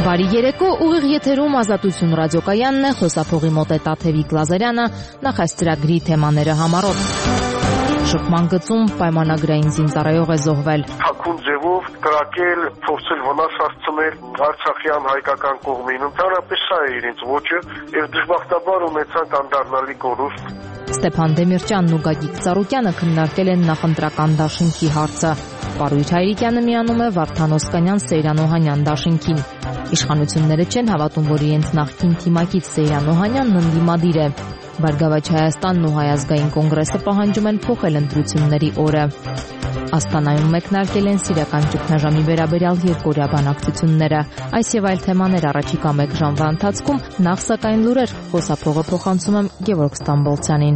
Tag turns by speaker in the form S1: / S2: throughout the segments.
S1: Բարի երեկո, ուղիղ եթերում Ազատություն ռադիոկայանն է, խոսափողի մոտ է Տաթևիկ Լազարյանը, նախ այս ծրագրի թեմաները համառոտ։ Շփման գծում պայմանագրային զինծառայող է զոհվել։
S2: Թաքուն ձևով կրակել, փորձել վնաս հասցնել Արցախյան հայկական կողմին, ընդհանրապես սա է իրենց ոճը, եւ դժբախտաբար ունեցանք անդառնալի կորուստ։
S1: Ստեփան Դեմիրճյանն ու Գագիկ Ծառուկյանը քննարկել են նախընտրական դաշինքի հարցը։ Պարույր Հայրիկյանը միանում է Վարդան Օսկանյան Սեյրան Օհանյան դաշինքին։ Իշխանությունները չեն հավատում, որ իրենց նախկին թիմակից Սեյրան Օհանյանն ընդդիմադիր է։ Բարգավաճ Հայաստանն ու Հայ ազգային կոնգրեսը պահանջում են փոխել ընտրությունների օրը։ Աստանայում մեկնարկել են սիրիական ճգնաժամի վերաբերյալ երկօրյա բանակցությունները։ Այս եւ այլ թեմաներ առաջիկա մեկ ժամվա ընթացքում, նախ սակայն լուրեր, խոսափողը փոխանցում եմ Գևորգ Ստամբոլցյանին։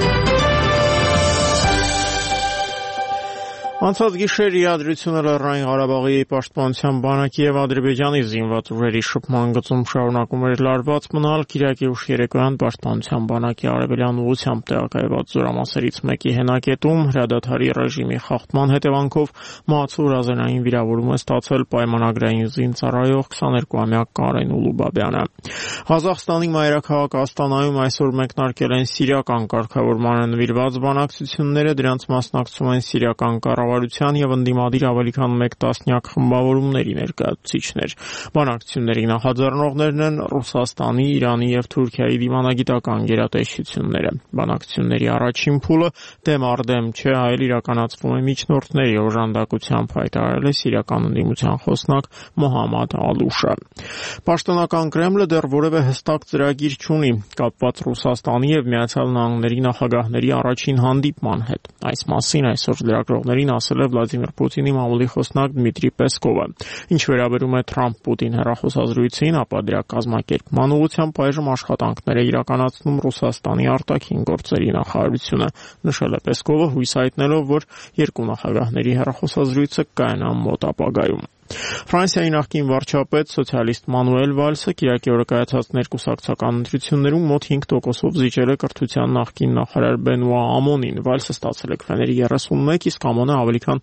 S3: Անցած գիշեր իրադրությունը Լեռնային Ղարաբաղի պաշտպանության բանակի եւ Ադրբեջանի զինված ուժերի շփման գծում շարունակում էր լարված մնալ։ Կիրակի ուշ երեկոյան պաշտպանության բանակի արևելյան ուղությամբ տեղակայված զորամասերից մեկի հենակետում հրադադարի ռեժիմի խախտման հետևանքով մահացու հրազենային վիրավորում է ստացել պայմանագրային զինծառայող 22-ամյա Կարեն Ուլուբաբյանը։ Ղազախստանի մայրաքաղաք Աստանայում այսօր մեկնարկել են սիրիական կարգավորմանը նվիրված բանակցությունները, դրանց մասնակցում են սիրիական կառավարության եւ ընդդիմադիր ավելի քան 1 տասնյակ խմբավորումների ներկայացուցիչներ։ Բանակցությունների նախաձեռնողներն են Ռուսաստանի, Իրանի եւ Թուրքիայի դիվանագիտական գերատեսչությունները։ Բանակցությունների առաջին փուլը դեմ առ դեմ չէ, այլ իրականացվում է միջնորդների օժանդակությամբ, հայտարարել է սիրիական ընդդիմության խոսնակ Մոհամմադ Ալուշը։ Պաշտոնական Կրեմլը դեռ որևէ հստակ ծրագիր չունի կապված Ռուսաստանի եւ Միացյալ Նահանգների նախագահների առաջին հանդիպման հետ։ Այս մասին այսօր լրագրողներին ասել է Վլադիմիր Պուտինի մամուլի խոսնակ Դմիտրի Պեսկովը։ Ինչ վերաբերում է Թրամփ-Պուտին հեռախոսազրույցին, ապա դրա կազմակերպման ուղղությամբ այժմ աշխատանքներ է իրականացնում Ռուսաստանի արտաքին գործերի նախարարությունը, նշել է Պեսկովը, հույս հայտնելով, որ երկու նախագահների հեռախոսազրույցը կայանա մոտ ապագայում։ Ֆրանսիայի նախկին վարչապետ սոցիալիստ Մանուել Վալսը կիրակի օրը կայացած ներկուսակցական ընտրություններում մոտ 5%-ով զիջել է կրթության նախկին նախարար Բենուա Ամոնին։ Վալսը ստացել է քվեների 31, իսկ Ամոնը ավելի քան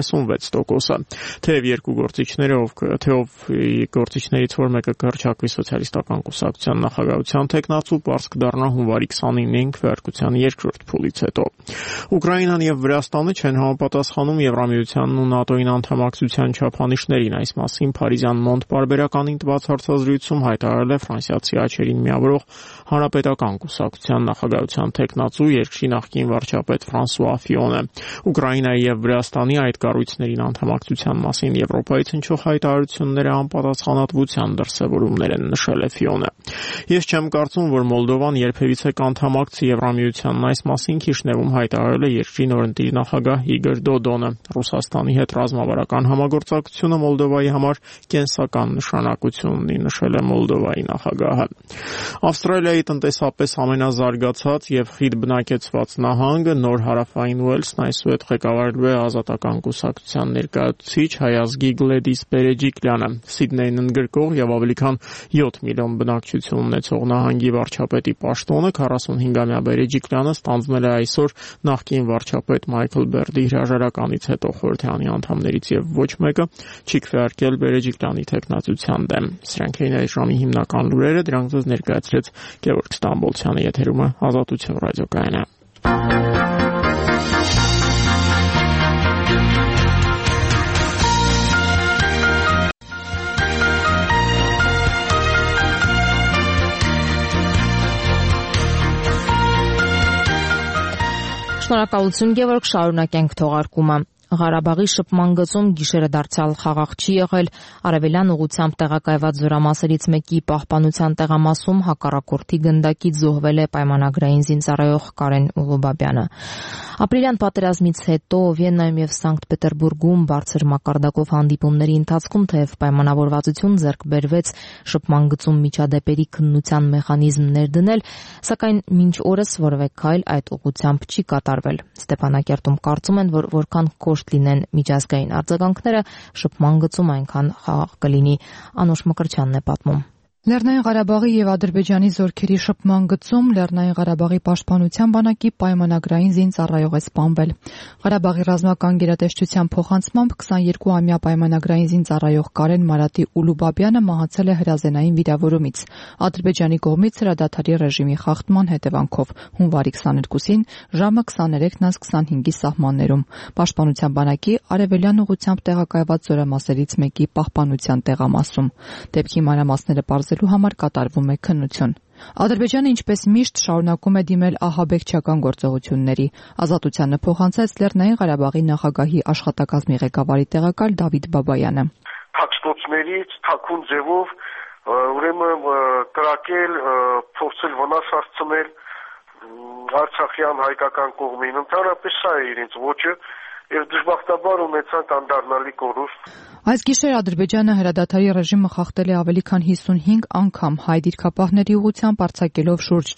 S3: 36%։ Թեև երկու գործիչները, ով գործիչներից որ մեկը կհռչակվի սոցիալիստական կուսակցության նախագահության թեկնածու, պարզ կդառնա հունվարի 29-ին քվեարկության երկրորդ փուլից հետո։ Ուկրաինան եւ Վրաստանը չեն համապատասխանում Եվրամիությանն ու ՆԱՏՕ-ին անդամակցության չափանիշ Այս մասին Փարիզյան Մոնտ պարբերականին տված հարցազրույցում հայտարարել է ֆրանսիացի աչերին միավորող Հանրապետական կուսակցության նախագահության թեկնածու երկրի նախկին վարչապետ Ֆրանսուଆ Ֆիոնը։ Ուկրաինայի եւ Վրաստանի այդ կառույցներին անդամակցության մասին Եվրոպայից հնչող հայտարարությունները անպատասխանատվության դրսևորումներ են, նշել է Ֆիոնը։ Ես չեմ կարծում, որ Մոլդովան երբևիցե կանդամակցի Եվրամիությանն, այս մասին Քիշնևում հայտարարել է երկրի նորընտիր նախագահ Իգոր Դոդոնը։ Ռուսաստանի հետ ռազմավարական համագործակցությունը Մոլդովայի համար կենսական նշանակություն ունի, նշել է Մոլդովայի նախագահը։ Ավստրալիայի տնտեսապես ամենազարգացած եւ խիտ բնակեցված նահանգը նոր հարավային Ուելսն այսուհետ ղեկավարելու է ազատական կուսակցության ներկայացուցիչ հայ ազգի Գլեդիս Բերեջիկլյանը։ Սիդնեյն ընդգրկող եւ ավելի քան 7 միլիոն բնակչություն ունեցող նահանգի վարչապետի պաշտոնը 45-ամյա Բերեջիկլյանը ստանձնել է այսօր նախկին վարչապետ Մայքլ Բերդի հրաժարականից հետո խորհրդանի անդամներից եւ ոչ մեկը չի քվեարկել Բերեջիկլյանի թեկնածության դեմ։ Սրանք էին այս ժամի հիմնական լուրերը, դրանք ձեզ ներկայացրեց Գևորգ Ստամբոլցյանը, եթերում է Ազատություն ռադիոկայանը։
S1: Շնորհակալություն Գևորգ, շարունակենք թողարկումը։ Ղարաբաղի շփման գծում գիշերը դարձյալ խաղաղ չի եղել։ Արևելյան ուղությամբ տեղակայված զորամասերից մեկի պահպանության տեղամասում հակառակորդի գնդակից զոհվել է պայմանագրային զինծառայող Կարեն Ուլուբաբյանը։ Ապրիլյան պատերազմից հետո Վիեննայում եւ Սանկտ Պետերբուրգում բարձր մակարդակով հանդիպումների ընթացքում թեև պայմանավորվածություն ձեռք բերվեց շփման գծում միջադեպերի քննության մեխանիզմ ներդնել, սակայն մինչ օրս որևէ քայլ այդ ուղղությամբ չի կատարվել։ Ստեփանակերտում կարծում են, որ որքան կոշտ լինեն միջազգային արձագանքները, շփման գծում այնքան խաղաղ կլինի։ Անուշ Մկրտչյանն է պատմում։
S4: Լեռնային Ղարաբաղի եւ Ադրբեջանի զորքերի շփման գծում Լեռնային Ղարաբաղի պաշտպանության բանակի պայմանագրային զինծառայող է սպանվել։ Ղարաբաղի ռազմական գերատեսչության փոխանցմամբ 22-ամյա պայմանագրային զինծառայող Կարեն Մարատի Ուլուբաբյանը մահացել է հրազենային վիրավորումից Ադրբեջանի կողմից հրադադարի ռեժիմի խախտման հետևանքով հունվարի 22-ին ժամը 23:25-ի սահմաններում պաշտպանության բանակի արևելյան ուղղությամբ տեղակայված զորամասերից մեկի պահպանության տեղամասում։ Դեպքի մանրամասները պարզելու համար կատարվում է քննություն։ Ադրբեջանը ինչպես միշտ շարունակում է դիմել ահաբեկչական գործողությունների։ Ազատությանը փոխանցեց Լեռնային Ղարաբաղի նախագահի աշխատակազմի ղեկավարի տեղակալ Դավիթ Բաբայանը։
S2: Թաքստոցներից թաքուն ձևով ուրեմն կրակել, փորձել վնաս հասցնել Արցախյան հայկական կողմին։ Ընդհանրապես սա է իրենց ոճը եւ դժբախտաբար ունեցանք անդառնալի կորուստ։
S4: Այս գիշեր Ադրբեջանը հրադադարի ռեժիմը խախտել է ավելի քան 55 անգամ հայ դիրքապահների ուղղությամբ արձակելով շուրջ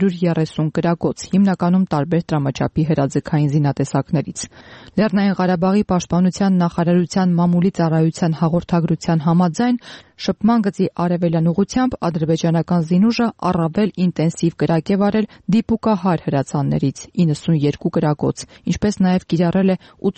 S4: 430 կրակոց, հիմնականում տարբեր տրամաչափի հրաձգային զինատեսակներից։ Լեռնային Ղարաբաղի պաշտպանության նախարարության մամուլի ծառայության հաղորդագրության համաձայն շփման գծի արևելյան ուղղությամբ ադրբեջանական զինուժը առավել ինտենսիվ կրակ է վարել դիպուկահար հրացաններից 92 կրակոց, ինչպես նաև կիրառել է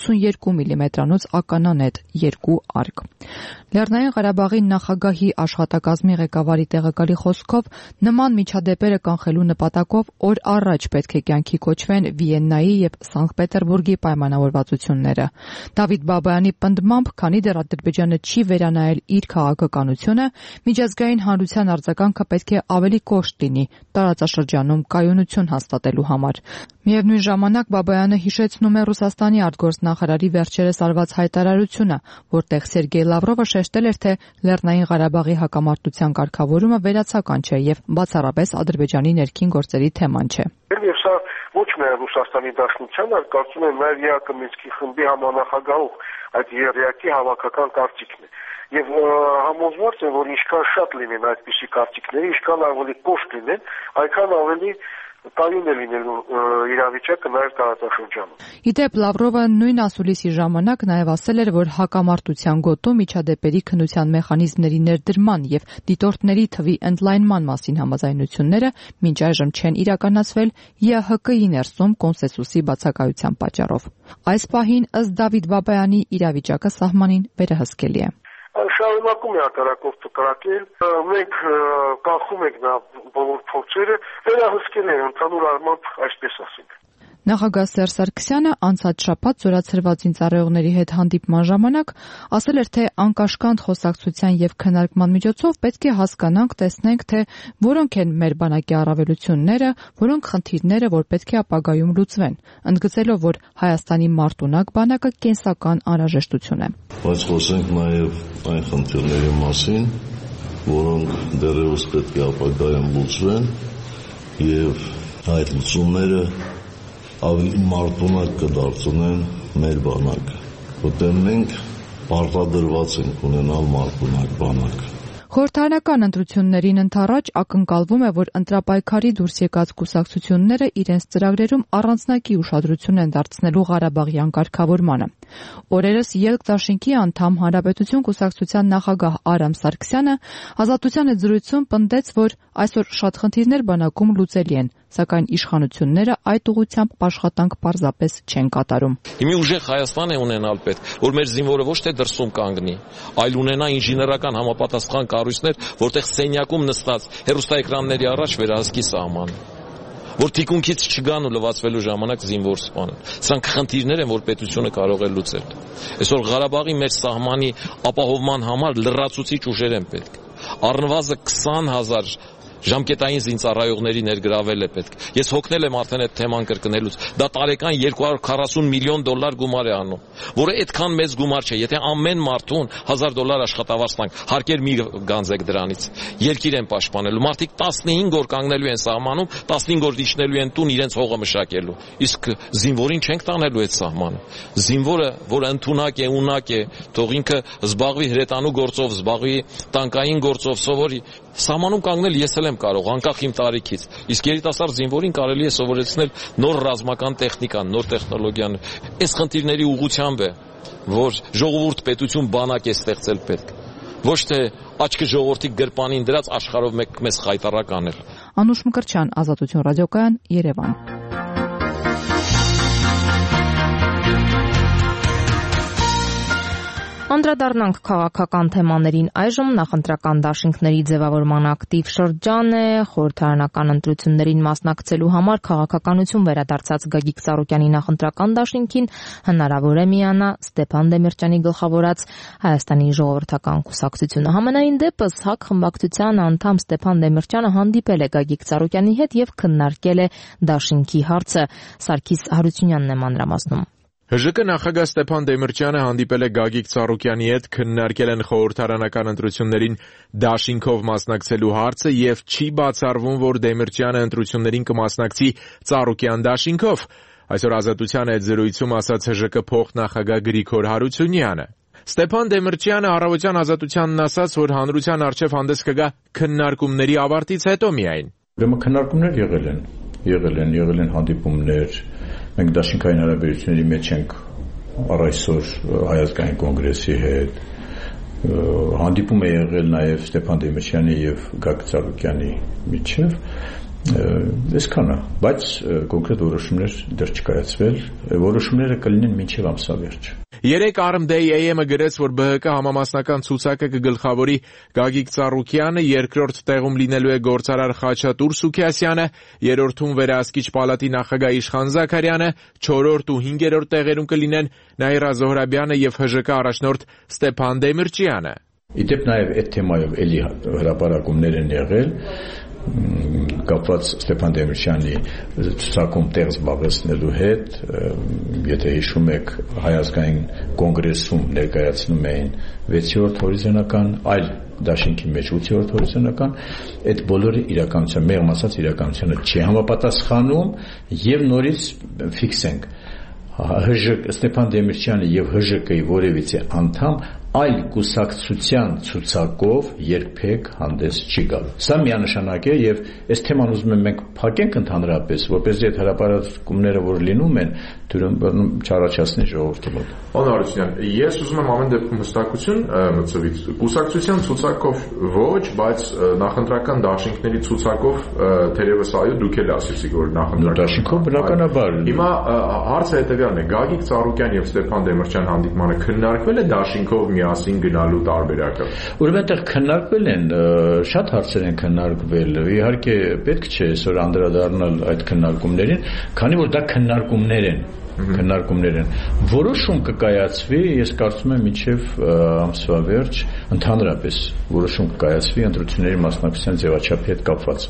S4: 82 մմ-անոց ականանետ 2 արկ։ Լեռնային Ղարաբաղի նախագահի աշխատակազմի ղեկավարի տեղակալի խոսքով նման միջադեպերը կանխելու նպատակով օր առաջ պետք է կյանքի կոչվեն Վիեննայի եւ Սանկտ Պետերբուրգի պայմանավորվածությունները։ Դավիթ Բաբայանի պնդմամբ, քանի դեռ Ադրբեջանը չի վերանայել իր քաղաքականությունը, միջազգային հանրության արձագանքը պետք է ավելի կոշտ լինի տարածաշրջանում կայունություն հաստատելու համար։ Միևնույն ժամանակ Բաբայանը հիշեցնում է Ռուսաստանի արտգործնախարարի վերջերս արված հայտարարությունը, որտեղ Սերգեյ Լավրովը շեշտել էր, թե Լեռնային Ղարաբաղի հակամարտության կարգավորումը վերացական չէ եւ բացառապես Ադրբեջանի ներքին գործերի թեման չէ։
S2: Եվ սա ոչ միայն Ռուսաստանի Դաշնության, այլ կարծում եմ նաև ԵԱԿ Մինսկի խմբի համանախագահող այդ երեակի հավաքական կարծիքն է։ Եվ համոզված եմ, որ ինչքան շատ լինեն այդպիսի կարծիքները, ինչքան ավելի կոշտ լինեն, այնքան ավելի կայուն է լինելու իրավիճակը նաև տարածաշրջանում։
S4: Իդեպ Լավրովը նույն ասուլիսի ժամանակ նաև ասել էր, որ հակամարտության գոտու միջադեպերի քննության մեխանիզմների ներդրման եւ դիտորդների թվի ընդլայնման մասին համաձայնությունները մինչ այժմ չեն իրականացվել ԵՀԿ-ի ներսում կոնսենսուսի բացակայության պատճառով։ Այս պահին ըստ Դավիթ Բաբայանի իրավիճակը սահմանին վերահսկելի է։
S2: Շարունակում է հակառակորդը կրակել, մենք կանխում ենք նա բոլոր փորձերը, վերահսկել է ընդհանուր առմամբ, այսպես ասենք։
S4: Նախագահ Սերժ Սարգսյանը անցած շաբաթ զորացրված զինծառայողների հետ հանդիպման ժամանակ ասել էր, թե անկաշկանդ խոսակցության եւ քննարկման միջոցով պետք է հասկանանք, տեսնենք, թե որոնք են մեր բանակի առավելությունները, որոնք խնդիրները, որ պետք է ապագայում լուծվեն, ընդգծելով, որ Հայաստանի մարտունակ բանակը կենսական անհրաժեշտություն է։
S5: Բայց խոսենք նաեւ այն խնդիրների մասին, որոնք դեռևս պետք է ապագայում լուծվեն եւ այդ լուծումները ավելի մարտունակ կդարձնեն մեր բանակը, որտեղ մենք պարտադրված ենք ունենալ մարտունակ բանակ։
S4: Խորհրդարանական ընտրություններին ընդառաջ ակնկալվում է, որ ընտրապայքարի դուրս եկած կուսակցությունները իրենց ծրագրերում առանձնակի ուշադրություն են դարձնելու Ղարաբաղյան կարգավորմանը։ Օրերս Ելք դաշինքի անդամ Հանրապետություն կուսակցության նախագահ Արամ Սարգսյանը Ազատության հետ զրույցում պնդեց, որ այսօր շատ խնդիրներ բանակում լուծելի են, սակայն իշխանությունները այդ ուղղությամբ աշխատանք պարզապես չեն կատարում։
S6: Մի ուժեղ Հայաստան է ունենալ պետք, որ մեր զինվորը ոչ թե դրսում կանգնի, այլ ունենա ինժեներական համապատասխան կառույցներ, որտեղ սենյակում նստած հեռուստաէկրանների առաջ վերահսկի սահմանը, որ թիկունքից չգան ու լվացվելու ժամանակ զինվոր սպանեն։ Սրանք խնդիրներ են, որ պետությունը կարող է լուծել։ Այսօր Ղարաբաղի մեր սահմանի ապահովման համար լրացուցիչ ուժեր են պետք։ Առնվազն 20,000 ժամկետային զինծառայողների ներգրավել է պետք։ Ես հոգնել եմ արդեն այդ թեման կրկնելուց։ Դա տարեկան $240 միլիոն գումար է անում, որը այդքան մեծ գումար չէ։ Եթե ամեն մարդուն $1,000 աշխատավարձ տանք, հարկեր մի գանձեք դրանից։ Երկիր են պաշտպանելու։ Մարդիկ 15 օր կանգնելու են սահմանում, 15 օր իջնելու են տուն իրենց հողը մշակելու։ Իսկ զինվորին չենք տանելու այդ սահմանը։ Զինվորը, որը ընդունակ է, ունակ է, թող ինքը զբաղվի հրետանու գործով, զբաղվի տանկային գործով, սովորի։ Սահմանում կանգնել ես էլ եմ կարող, անկախ իմ տարիքից։ Իսկ երիտասարդ զինվորին կարելի է սովորեցնել նոր ռազմական տեխնիկան, նոր տեխնոլոգիան։ Այս խնդիրների ուղղությամբ է, որ ժողովուրդ պետություն բանակ է ստեղծել պետք։ ոչ թե աչքը ժողովրդի գրպանին դրած աշխարհով մեզ խայտարակ անել։
S4: Անուշ Մկրտչյան, Ազատություն ռադիոկայան, Երևան։
S1: Անդրադառնանք քաղաքական թեմաներին այժմ նախընտրական դաշինքների ձևավորման ակտիվ շրջան է, խորհրդարանական ընտրություններին մասնակցելու համար քաղաքականություն վերադարձած Գագիկ Ծառուկյանի նախընտրական դաշինքին հնարավոր է միանա Ստեփան Դեմիրճյանի գլխավորած Հայաստանի ժողովրդական կուսակցությունը։ Համենայն դեպս ՀԱԿ խմբակցության անդամ Ստեփան Դեմիրճյանը հանդիպել է Գագիկ Ծառուկյանի հետ եւ քննարկել է դաշինքի հարցը։ Սարգիս Հարությունյանն է մանրամասնում։
S7: ՀԺԿ նախագահ Ստեփան Դեմիրճյանը հանդիպել է Գագիկ Ծառուկյանի հետ, քննարկել են խորհրդարանական ընտրություններին դաշինքով մասնակցելու հարցը եւ չի բացառվում, որ Դեմիրճյանը ընտրություններին կմասնակցի Ծառուկյան դաշինքով։ Այսօր Ազատության հետ զրույցում ասաց ՀԺԿ փոխնախագահ Գրիգոր Հարությունյանը։ Ստեփան Դեմիրճյանը առավոտյան Ազատությանն ասաց, որ հանրության առջև հանդես կգա քննարկումների ավարտից հետո միայն։
S8: Ուրեմն քննարկումներ եղել են հանդիպումներ, մենք դաշինքային հարաբերությունների մեջ ենք առ այսօր Հայ ազգային կոնգրեսի հետ, հանդիպում է եղել նաև Ստեփան Դեմիրճյանի եւ Գագիկ Ծառուկյանի միջև, այսքանը, բայց կոնկրետ որոշումներ դեռ չկայացվել, որոշումները կլինեն մինչև ամսավերջ։
S7: Երեկ Armday AM-ը գրեց, որ ԲՀԿ համամասնական ցուցակը կգլխավորի Գագիկ Ծառուկյանը, երկրորդ տեղում լինելու է գործարար Խաչատուր Սուքիասյանը, երրորդում վերահսկիչ պալատի նախագահ Իշխան Զաքարյանը, չորրորդ ու հինգերորդ տեղերում կլինեն Նաիրա Զոհրաբյանը եւ ՀԺԿ առաջնորդ Ստեփան Դեմիրճյանը։
S8: Իդեպ նաև այդ թեմայով էլի հրապարակումներ են եղել, կապված Ստեփան Դեմիրճյանի ցուցակում տեղ զբաղեցնելու հետ, եթե հիշում եք, Հայ ազգային կոնգրեսում ներկայացնում էին 6-րդ հորիզոնական, այլ դաշինքի մեջ 8-րդ հորիզոնական, այդ բոլորը իրականության, մեղմ ասած իրականությանը չի համապատասխանում եւ նորից ֆիքսենք Ստեփան Դեմիրճյանը եւ ՀԺԿ-ի որևիցե անդամ այլ կուսակցության ցուցակով երբեք հանդես չի գալու։ Սա միանշանակ է եւ այս թեման ուզում եմ մենք փակենք ընդհանրապես, որպեսզի այդ հրապարակումները, որ լինում են, դուրս չառաջացնի ժողովրդի մոտ։
S7: Պարոն Հարությունյան, ես ուզում եմ ամեն դեպքում հստակություն մտցվի։ Կուսակցության ցուցակով ոչ, բայց նախընտրական դաշինքների ցուցակով թերևս այո, դուք էլ ասեցիք, որ նախընտրական
S8: դաշինքով բնականաբար։
S7: Հիմա հարցը հետեւյալն է. Գագիկ Ծառուկյան եւ Ստեփան Դեմիրճյան հանդիպմանը քննարկվել է դաշինքով միասին գնալու տարբերակը։
S8: Ուրեմն այդտեղ քննարկվել են, շատ հարցեր են քննարկվել։ Իհարկե պետք չէ այսօր անդրադառնալ այդ քննարկումներին, քանի որ դա քննարկումներ են։ Որոշում կկայացվի, ես կարծում եմ մինչև ամսվա վերջ ընդհանրապես որոշում կկայացվի ընտրությունների մասնակցության ձևաչափի հետ կապված։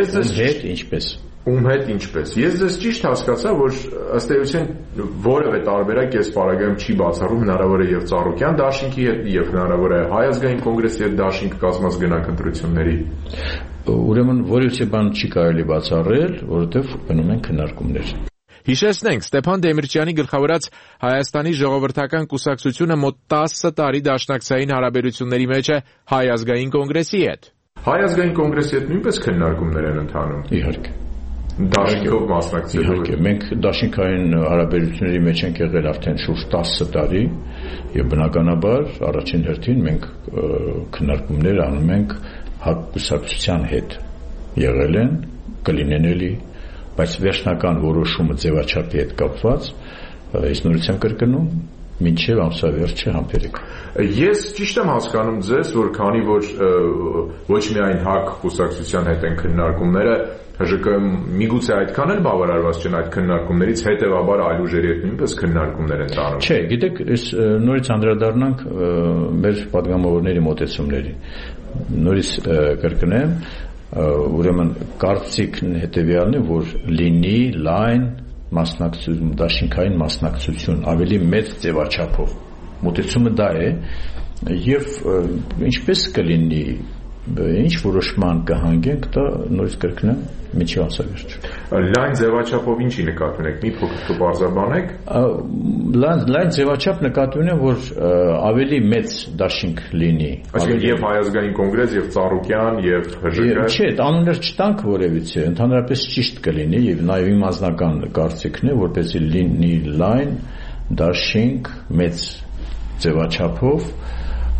S7: Ում հետ ինչպես։ Ես ձեզ ճիշտ հասկացա, որ ըստ էության որևէ տարբերակ այս պարագայում չի բացառում, հնարավոր է եւ Ծառուկյան դաշինքի հետ եւ հնարավոր է Հայ ազգային կոնգրեսի հետ դաշինք կազմած գնանք ընտրությունների։
S8: Ուրեմն որևէ բան չի կարելի բացառել, որովհետեւ գնում են քննարկումներ։
S7: Հիշեցնենք, Ստեփան Դեմիրճյանի գլխավորած Հայաստանի ժողովրդական կուսակցությունը մոտ 10 տարի դաշնակցային հարաբերությունների մեջ է Հայ ազգային կոնգրեսի հետ։ Հայ ազգային կոնգրեսի հետ նույնպես քննարկումներ են ընթանում։
S8: Իհարկե։
S7: Դաշինքով մասնակցելու։
S8: Իհարկե, մենք դաշինքային հարաբերությունների մեջ ենք եղել արդեն շուրջ 10 տարի եւ բնականաբար առաջին հերթին մենք քննարկումներ անում ենք ՀԱԿ կուսակցության հետ։ Եղել են, կլինեն էլի, բայց վերջնական որոշումը ձևաչափի հետ կապված այս նորությամբ կրկնում մինչև ամսավերջը համբերեք։
S7: Ես ճիշտ եմ հասկանում ձեզ, որ քանի որ ոչ միայն ՀԱԿ կուսակցության հետ են քննարկումները, ՀԺԿ-ը միգուցե այդքան էլ բավարարված չեն այդ քննարկումներից, հետևաբար այլ ուժերի հետ նույնպես քննարկումներ են տանում։
S8: Չէ, գիտեք, այս նորից անդրադառնանք մեր падգամավորների մոտեցումների։ Նորից կրկնեմ, ուրեմն կարծիքն հետևյալն է, որ լինի լայն մասնակցություն, դաշինքային մասնակցություն ավելի մեծ ձևաչափով։ Մոտեցումը դա է եւ ինչպես կլինի, ինչ որոշման կհանգենք, դա նորից կրկնեմ միջի ամսավերջ։
S7: Լայն ձևաչափով ինչի նկատի ունեք, մի փոքր կբարձրաբանեք։
S8: Լայն ձևաչափ նկատի ունեմ, որ ավելի մեծ դաշինք լինի։
S7: Այսինքն եւ Հայ ազգային կոնգրես, եւ Ծառուկյան, եւ ՀԺԿ։
S8: Չէ, անուններ չտանք որևիցե, ընդհանրապես ճիշտ կլինի եւ նաեւ իմ անձնական կարծիքն է, որպեսզի լինի լայն դաշինք մեծ ձևաչափով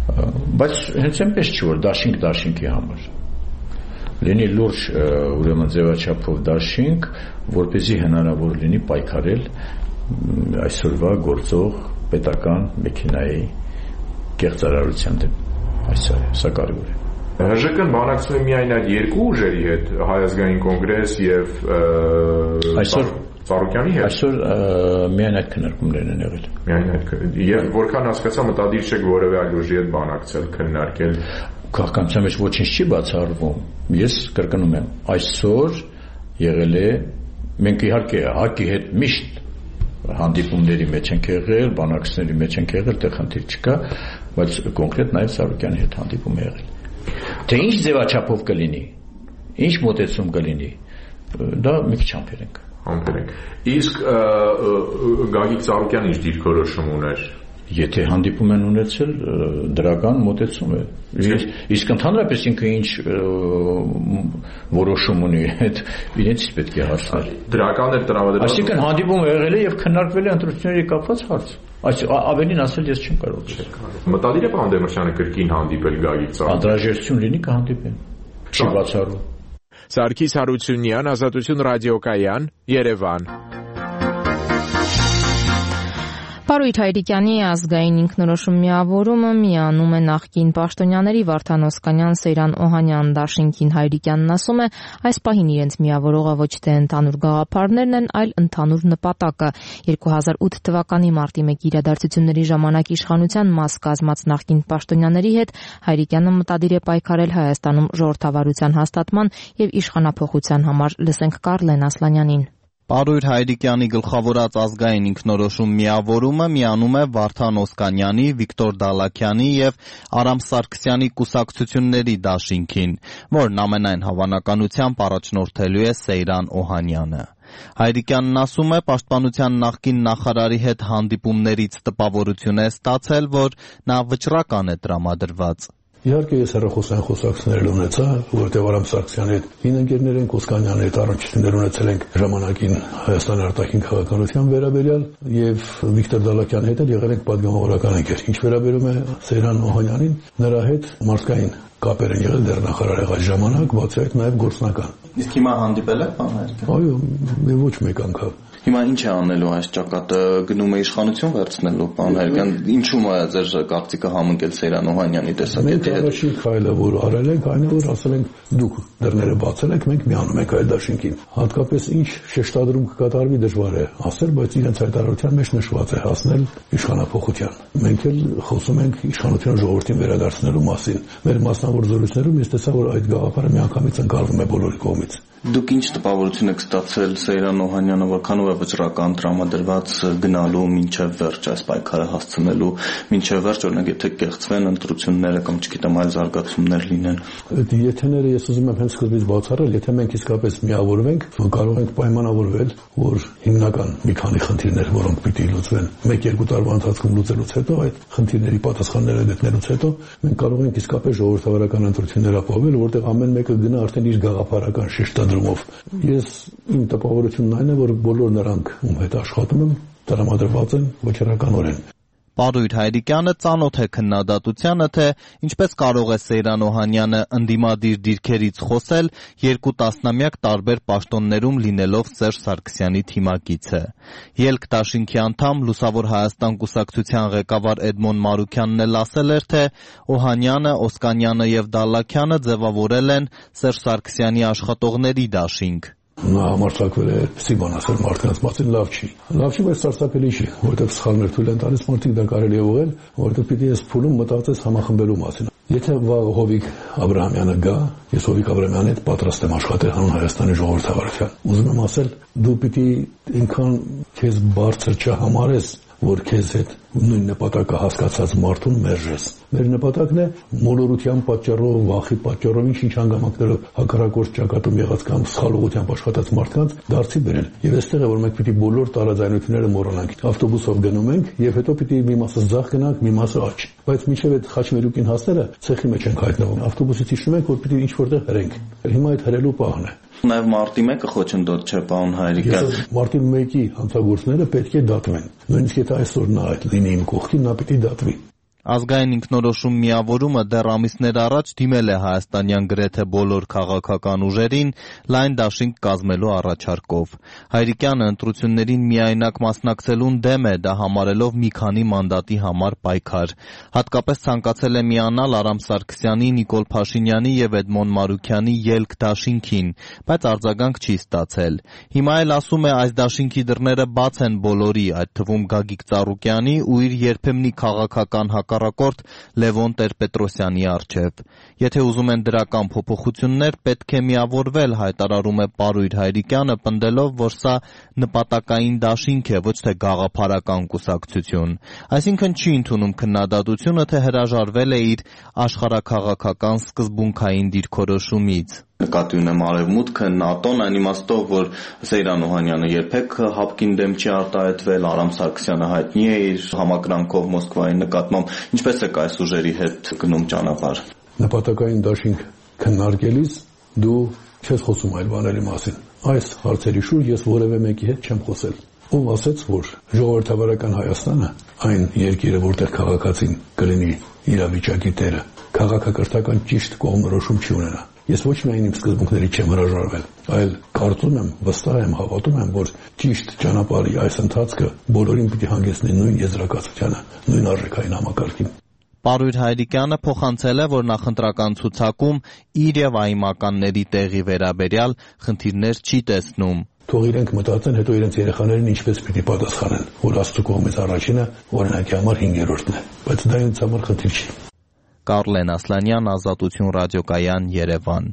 S8: Բայց հենց այնպես չի, որ դաշինք դաշինքի համար լինի լուրջ ուրեմն ձևաչափով դաշինք, որպեսզի հնարավոր լինի պայքարել այսօրվա գործող պետական մեքենայի կեղծարարության դեմ։ Սա կարևոր է։
S7: ՀԺԿ-ն բանակցում է միայն այդ երկու ուժերի հետ, Հայ ազգային կոնգրես եւ Ծառուկյանի հետ։ Այսօր
S8: միայն այդ քննարկումներն են եղել։
S7: Միայն այդ եւ որքան հասկացա մտադիր չեք որևէ այլ ուժի հետ բանակցել, քննարկել։
S8: Քաղաքականության մեջ ոչինչ չի բացառվում։ Ես կրկնում եմ, այսօր եղել է, մենք իհարկե ՀԱԿ-ի հետ միշտ հանդիպումների մեջ ենք եղել, բանակցների մեջ ենք եղել, դեռ խնդիր չկա, բայց կոնկրետ նաև Սարգսյանի հետ հանդիպում է եղել։ Թե ինչ ձևաչափով կլինի, ինչ մոտեցում կլինի, դա մի քիչ համբեր ենք։
S7: Իսկ Գագիկ Ծառուկյանը ինչ դիրքորոշում ուներ։
S8: Եթե հանդիպում են ունեցել, դրական մոտեցում է։ Իսկ ընդհանրապես ինքը ինչ որոշում ունի, այդ իրենից պետք է հասնել։
S7: Դրական է տրամադրել։
S8: Այսինքն հանդիպումը եղել է եւ քննարկվել է ընտրությունների կապված հարց։ Այս ավելին ասել ես չեմ կարող։
S7: Մտադիր է պարոն Դեմիրճյանը կրկին հանդիպել Գագիկ Ծառուկյանին։
S8: Անհրաժեշտություն լինի կհանդիպեն։ Չի բացառում։
S7: Սարգիս Հարությունյան, Ազատություն ռադիոկայան, Երևան։
S1: Պարույր Հայրիկյանի ազգային ինքնորոշում միավորումը միանում է նախկին պաշտոնյաների Վարդան Օսկանյան, Սեյրան Օհանյան դաշինքին։ Հայրիկյանն ասում է, այս պահին իրենց միավորողը ոչ թե ընդհանուր գաղափարներն են, այլ ընդհանուր նպատակը։ 2008 թվականի մարտի 1 իրադարձությունների ժամանակ իշխանության մաս կազմած նախկին պաշտոնյաների հետ Հայրիկյանը մտադիր է պայքարել Հայաստանում ժողովրդավարության հաստատման եւ իշխանափոխության համար։ Լսենք Կարլեն Ասլանյանին։
S9: Պարույր Հայրիկյանի գլխավորած ազգային ինքնորոշում միավորումը միանում է Վարդան Օսկանյանի, Վիկտոր Դալաքյանի եւ Արամ Սարգսյանի կուսակցությունների դաշինքին, որն ամենայն հավանականությամբ առաջնորդելու է Սեյրան Օհանյանը։ Հայրիկյանն ասում է, պաշտպանության նախկին նախարարի հետ հանդիպումներից տպավորություն է ստացել, որ նա վճռական է տրամադրված։
S10: Իհարկե ես հեռախոսային խոսակցություններ ունեցա, որտեղ Արամ Սարգսյանի հետ հին ընկերներ ենք, Օսկանյանի հետ առնչություններ ունեցել ենք ժամանակին Հայաստանի արտաքին քաղաքականության վերաբերյալ եւ Վիկտոր Դալաքյանի հետ էլ եղել ենք պատգամավորական ընկեր։ Ինչ վերաբերում է Սեյրան Օհանյանին, նրա հետ մարդկային կապեր են եղել դեռ նախարար եղած ժամանակ, բացի այդ նաեւ գործնական։
S9: Իսկ հիմա հանդիպել եք բան Հայրիկյան։
S10: Այո, ոչ մեկ անգամ։
S9: Հիմա ինչ է անելու այս ճակատը, գնում է իշխանություն վերցնելու, պարոն Հայրիկյան, ինչու՞ է ձեր կարծիքը համընկել Սեյրան Օհանյանի տեսակետի հետ։
S10: Մենք առաջին քայլը, որ արել ենք, այն է, որ ասել ենք դուք դռները բացել եք, մենք միանում ենք այդ դաշինքին։ Հատկապես ինչ շեշտադրում կկատարվի դժվար է ասել, բայց իրենց հայտարարության մեջ նշված է հասնել իշխանափոխության։ Մենք էլ խոսում ենք իշխանությունը ժողովրդին վերադարձնելու մասին։ Մեր մասնավոր զորույցներում ես տեսա, որ այդ գաղափարը միանգամից ընկալվում է բոլորի կողմից։
S9: Դուք ինչ տպավորություն եք ստացել Սեյրան Օհանյանը, որքանով է վճռական տրամադրված գնալու մինչև վերջ այս պայքարը հասցնելու, մինչև վերջ օրինակ եթե կեղծվեն ընտրությունները կամ չգիտեմ այլ զարգացումներ լինեն։
S10: Այդ եթեները ես ուզում եմ հենց սկզբից բացառել, եթե մենք իսկապես միավորվենք, կարող ենք պայմանավորվել, որ հիմնական մի քանի խնդիրներ, որոնք պիտի լուծվեն, 1-2 տարվա ընթացքում լուծելուց հետո այդ խնդիրների պատասխանները գտնելուց հետո մենք կարող ենք իսկապես ժողովրդավարական ընտրություններ ապահովել, որտեղ ամեն մեկը գնա արդեն իր գաղափարական շեշտադրումով։ Ես իմ տպավորությունն այն է, որ բոլոր նրանք, ում հետ աշխատում եմ, տրամադրված են վճռականորեն։
S9: Պարույր Հայրիկյանը ծանոթ է քննադատությանը, թե ինչպես կարող է Սեյրան Օհանյանը ընդդիմադիր դիրքերից խոսել 2 տասնամյակ տարբեր պաշտոններում լինելով Սերժ Սարգսյանի թիմակիցը։ Ելք դաշինքի անդամ Լուսավոր Հայաստան կուսակցության ղեկավար Էդմոն Մարուքյանն էլ ասել էր, թե Օհանյանը, Օսկանյանը եւ Դալաքյանը ձևավորել են Սերժ Սարգսյանի աշխատողների դաշինք։
S10: Նա համարձակվել է սիման ասել մարդկանց մասին լավ չի, բայց սարսափելի չի, որովհետև սխալներ թույլ են տալիս մարդիկ դա կարելի է ուղղել, որովհետև պիտի ես փուլում մտածես համախմբելու մասին։ Եթե վաղ Հովիկ Աբրահամյանը գա, ես Հովիկ Աբրահամյանի հետ պատրաստ եմ աշխատել հանուն Հայաստանի ժողովրդավարության։ Ուզում եմ ասել, դու պիտի ինքան քեզ բարձր չհամարես, որ քեզ հետ նույն նպատակը հասկացած մարդուն մերժես։ Մեր նպատակն է մոլորության պատճառով, վախի պատճառով, ինչ հանգամանքներով հակառակորդ ճակատում եղած կամ սխալ ուղղությամբ աշխատած մարդկանց դարձի բերել։ Եվ այստեղ է, որ մենք պիտի բոլոր տարաձայնությունները մոռանանք։ Ավտոբուսով գնում ենք եւ հետո պիտի մի մասը ձախ գնանք, մի մասը աջ։ Բայց մինչեւ այդ խաչմերուկին հասնելը ցեխի մեջ ենք հայտնվում։ Ավտոբուսից իջնում ենք, որ պիտի ինչ որտեղ հրենք։ Հիմա այդ հրելու պահն է։
S9: Նաև մարտի 1-ը խոչընդոտ չէ, պարոն Հայրիկյան։
S10: Մարտի 1-ի հանցագործները պետք է դատվեն։ Նույնիսկ եթե այսօր նա այդ լինի իմ կողքին, նա պիտի դատվի։
S9: Ազգային ինքնորոշում միավորումը դեռ ամիսներ առաջ դիմել է հայաստանյան գրեթե բոլոր քաղաքական ուժերին լայն դաշինք կազմելու առաջարկով։ Հայրիկյանը ընտրություններին միայնակ մասնակցելուն դեմ է, դա համարելով մի քանի մանդատի համար պայքար։ Հատկապես ցանկացել է միանալ Արամ Սարգսյանի, Նիկոլ Փաշինյանի և Էդմոն Մարուքյանի ելք դաշինքին, բայց արձագանք չի ստացել։ Հիմա էլ ասում է այս դաշինքի դռները բաց են բոլորի, այդ թվում Գագիկ Ծառուկյանի ու իր երբեմնի քաղաքական հակառակորդ Լևոն Տեր-Պետրոսյանի առջև։ Եթե ուզում են դրական փոփոխություններ, պետք է միավորվել, հայտարարում է Պարույր Հայրիկյանը, պնդելով, որ սա նպատակային դաշինք է, ոչ թե գաղափարական կուսակցություն։ Այսինքն չի ընդունում քննադատությունը, թե հրաժարվել է իր աշխարհաքաղաքական սկզբունքային դիրքորոշումից։
S11: Նկատի ունեմ Արևմուտքը, ՆԱՏՕ-ն, այն իմաստով, որ Սեյրան Օհանյանը երբեք հապկին դեմ չի արտահայտվել, Արամ Սարգսյանը հայտնի է իր համակրանքով Մոսկվայի նկատմամբ, ինչպես եք այս ուժերի հետ գնում ճանապարհ։
S10: Նպատակային դաշինք քննարկելիս դու չես խոսում այլ բաների մասին։ Այս հարցերի շուրջ ես որևէ մեկի հետ չեմ խոսել։ Ով ասեց, որ ժողովրդավարական Հայաստանը, այն երկիրը, որտեղ քաղաքացին կլինի իրավիճակի տերը, քաղաքակրթական ճիշտ կողմնորոշում չի ունենա։ Ես ոչ միայն իմ սկզբունքների չեմ հրաժարվել, այլ կարծում եմ, վստահ եմ, հավատում եմ, որ ճիշտ ճանապարհի այս ընթացքը բոլորին պիտի հանգեցնի նույն եզրակացությանը, նույն արժեքային համակարգին։
S9: Պարույր Հայրիկյանը փոխանցել է, որ նախընտրական ցուցակում իր եւ այմականների տեղի վերաբերյալ խնդիրներ չի տեսնում։
S10: Թող իրենք մտածեն, հետո իրենց երեխաներին ինչպես պիտի պատասխանեն, որ Աստծո կողմից առաջինը օրինակի համար 5-րդն է, բայց դա ինձ համար խնդիր չի։
S9: Կարլեն Ասլանյան, Ազատություն ռադիոկայան, Երևան։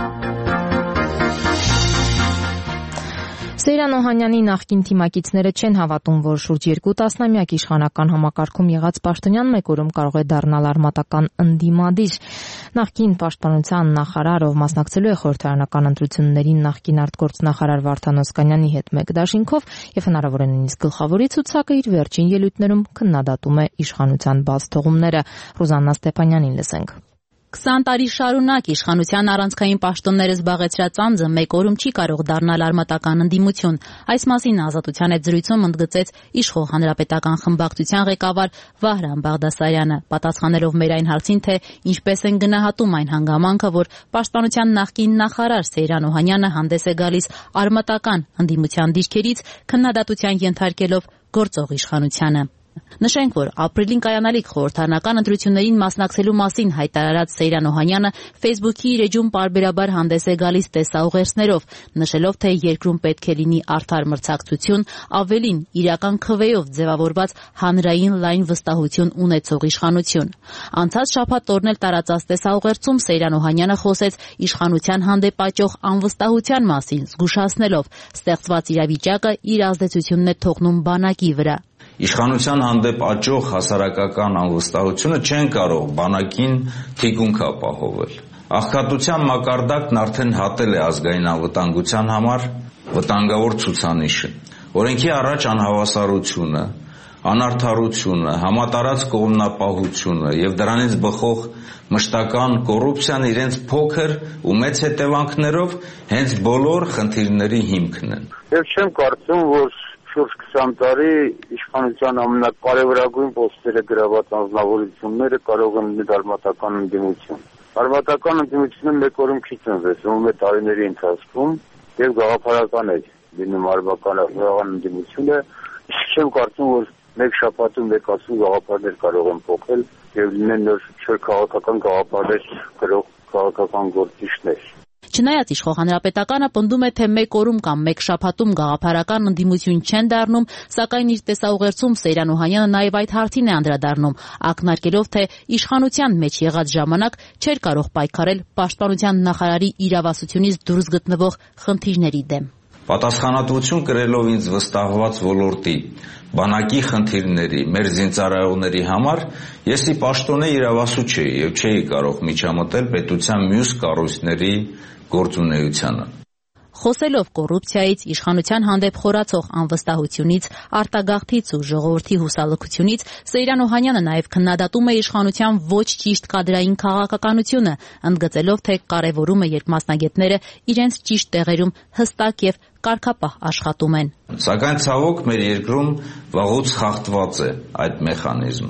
S1: Սեյրան Օհանյանի նախկին թիմակիցները չեն հավատում, որ շուրջ 2 տասնամյակ իշխանական համակարգում եղած Պաշտոնյան մեկ օրում կարող է դառնալ արմատական ընդդիմադիր։ Նախկին պաշտպանության նախարար, ով մասնակցելու է խորհրդարանական ընտրություններին նախկին արտգործնախարար Վարդան Օսկանյանի հետ մեկ դաշինքով եւ հնարավոր է նույնիսկ գլխավորի ցուցակը իր վերջին ելույթներում քննադատում է իշխանության բաց թողումները։ Ռուզաննա Ստեփանյանին լսենք։
S12: 20 տարի շարունակ իշխանության առանցքային պաշտոնները զբաղեցրած անձը մեկ օրում չի կարող դառնալ արմատական ընդդիմություն։ Այս մասին Ազատության հետ զրույցում ընդգծեց իշխող հանրապետական խմբակցության ղեկավար Վահրամ Բաղդասարյանը, պատասխանելով մեր այն հարցին, թե ինչպես են գնահատում այն հանգամանքը, որ պաշտպանության նախկին նախարար Սեյրան Օհանյանը հանդես է գալիս արմատական ընդդիմության դիրքերից, քննադատության ենթարկելով գործող իշխանությանը։ Նշենք, որ ապրիլին կայանալիք խորհրդարանական ընտրություններին մասնակցելու մասին հայտարարած Սեյրան Օհանյանը Facebook-ի իր էջում պարբերաբար հանդես է գալիս տեսաուղերձներով, նշելով, թե երկրում պետք է լինի արդար մրցակցություն, ավելին իրական քվեով ձևավորված հանրային լայն վստահություն ունեցող իշխանություն։ Անցած շաբաթ օրն էլ տարածած տեսաուղերձում Սեյրան Օհանյանը խոսեց իշխանության հանդեպ աճող անվստահության մասին, զգուշացնելով, ստեղծված իրավիճակը իր ազդեցությունն է թողնում բանակի վրա։
S13: Իշխանության հանդեպ աճող հասարակական անվստահությունը չեն կարող բանակին թիկունք ապահովել։ Աղքատության մակարդակն արդեն հատել է ազգային անվտանգության համար վտանգավոր ցուցանիշը։ Օրենքի առաջ անհավասարությունը, անարդարությունը, համատարած կողմնապահությունը եւ դրանից բխող մշտական կոռուպցիան իրենց փոքր ու մեծ հետևանքներով հենց բոլոր խնդիրների հիմքն են։
S2: Ես չեմ կարծում, որ շուրջ 20 տարի իշխանության ամենակարևորագույն պոստերը գրաված անձնավորությունները կարող են լինել արմատական ընդդիմություն։ Արմատական ընդդիմությունը մեկ օրում չի ծնվեցնում է տարիների ընթացքում եւ գաղափարական է լինում արմատական ընդդիմությունը։ Իսկ չեմ կարծում, որ մեկ շաբաթում մեկացու գաղափարներ կարող են փոխել եւ լինեն նոր քաղաքական գաղափարներ գրող քաղաքական գործիչներ։
S12: Չնայած իշխող հանրապետականը պնդում է, թե մեկ օրում կամ մեկ շաբաթում գաղափարական ընդդիմություն չեն դառնում, սակայն իր տեսաուղերձում Սեյրան Օհանյանը նաև այդ հարցին է անդրադառնում, ակնարկելով, թե իշխանության մեջ եղած ժամանակ չէր կարող պայքարել պաշտպանության նախարարի իրավասությունից դուրս գտնվող խնդիրների դեմ։
S13: Պատասխանատվություն կրելով ինձ վստահված ոլորտի բանակի խնդիրների, մեր զինծառայողների համար ես ի պաշտոնե իրավասու չէի եւ չէի կարող միջամտել պետության մյուս կառույցների գործունեությանը։
S12: Խոսելով կոռուպցիայից, իշխանության հանդեպ խորացող անվստահությունից, արտագաղթից ու ժողովրդի հուսալքությունից, Սեյրան Օհանյանը նաև քննադատում է իշխանության ոչ ճիշտ կադրային քաղաքականությունը, ընդգծելով, թե կարևորում է, երբ մասնագետները իրենց ճիշտ տեղերում հստակ եւ կարգապահ աշխատում են։
S13: Սակայն ցավոք մեր երկրում վաղուց խախտված է այդ մեխանիզմը։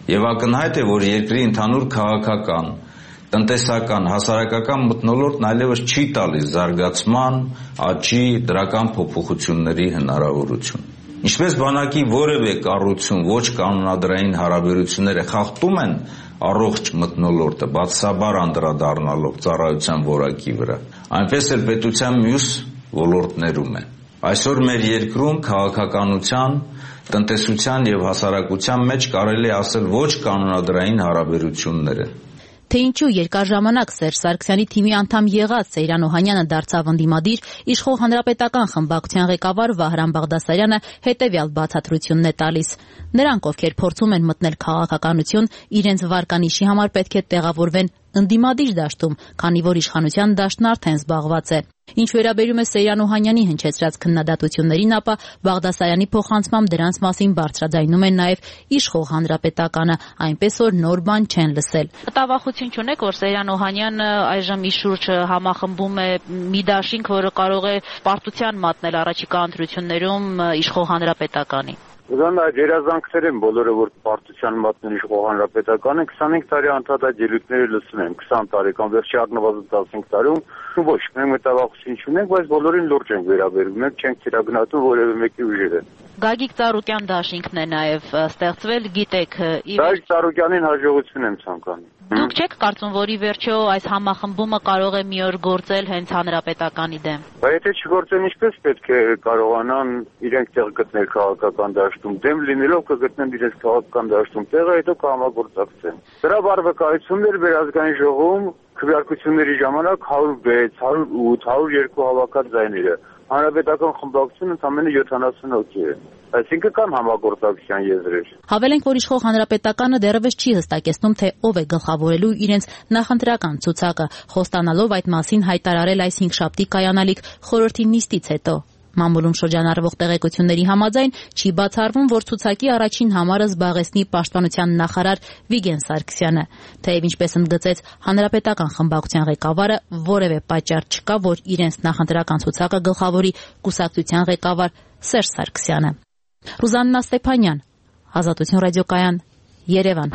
S13: եւ ակնհայտ է, որ երկրի ընդհանուր քաղաքական, տնտեսական, հասարակական մթնոլորտն այլևս չի տալիս զարգացման, աճի, դրական փոփոխությունների հնարավորություն։ Ինչպես բանակի որևէ կառույցում ոչ կանոնադրային հարաբերությունները խախտում են առողջ մթնոլորտը, բացասաբար անդրադառնալով ծառայության որակի վրա, այնպես էլ պետության մյուս ոլորտներում է։ Այսօր մեր երկրում քաղաքականության, տնտեսության եւ հասարակության մեջ կարելի է ասել ոչ կանոնադրային հարաբերություններ են։
S12: Թե ինչու երկար ժամանակ Սերժ Սարգսյանի թիմի անդամ եղած Սեյրան Օհանյանը դարձավ ընդդիմադիր, իշխող հանրապետական խմբակցության ղեկավար Վահրամ Բաղդասարյանը հետևյալ բացատրությունն է տալիս։ Նրանք, ովքեր փորձում են մտնել քաղաքականություն, իրենց վարկանիշի համար պետք է տեղավորվեն ընդդիմադիր դաշտում, քանի որ իշխանության դաշտն արդեն զբաղված է։ Ինչ վերաբերում է Սեյրան Օհանյանի հնչեցրած քննադատություններին, ապա Բաղդասարյանի փոխանցմամբ դրանց մասին բարձրաձայնում են նաև իշխող հանրապետականը, այնպես որ նոր բան չեն լսել։ Մտավախություն չունեք, որ Սեյրան Օհանյանը այժմ իր շուրջ համախմբում է մի դաշինք, որը կարող է պարտության մատնել առաջիկա ընտրություններում իշխող հանրապետականի։
S14: Ուրեմն այդ երազանքներ են բոլորը, որ պարտության մատնել իշխող հանրապետականը, 25 տարի անդադ այդ ելույթները լսում եմ, 20 տարեկան, վերջի առնվազն 15 տարում, ոչ, մենք մտավախություն չունենք, բայց բոլորին լուրջ ենք վերաբերվում, մենք չենք թիրագնահատում որևէ մեկի ուժերը։
S12: Գագիկ Ծառուկյան դաշինքն է նաև ստեղծվել, գիտեք։
S14: Գագիկ Ծառուկյանին հաջողություն եմ ցանկանում։
S12: Դուք չեք կարծում, որ ի վերջո այս համախմբումը կարող է մի օր գործել հենց հանրապետականի դեմ։
S14: Բայց եթե չգործեն, ինչպես պետք է կարողանան իրենք տեղ գտնել քաղաքական դաշտում, դեմ լինելով կգտնեն իրենց քաղաքական դաշտում տեղը, հետո կհամագործակցեն։ Դրա վկայություններ վերազգային ժողովում քվեարկությունների ժամանակ 106, 108, 102 հավաքած ձայները։ Հանրապետական խմբակցությունը ընդամենը 70 հոգի է։ Այսինքն կան համագործակցության եզրեր։
S12: Հավելենք, որ իշխող հանրապետականը դեռևս չի հստակեցնում, թե ով է գլխավորելու իրենց նախընտրական ցուցակը, խոստանալով այդ մասին հայտարարել այս 5 շաբթի կայանալիք խորհրդի նիստից հետո։ Մամուլում շրջանառվող տեղեկությունների համաձայն չի բացառվում, որ ցուցակի առաջին համարը զբաղեցնի պաշտպանության նախարար Վիգեն Սարգսյանը։ Թեև ինչպես ընդգծեց հանրապետական խմբակցության ղեկավարը, որևէ պատճառ չկա, որ իրենց նախընտրական ցուցակը գլխավորի կուսակցության ղեկավար Սերժ Սարգսյանը։ Ռուզաննա Ստեփանյան, Ազատություն ռադիոկայան, Երևան։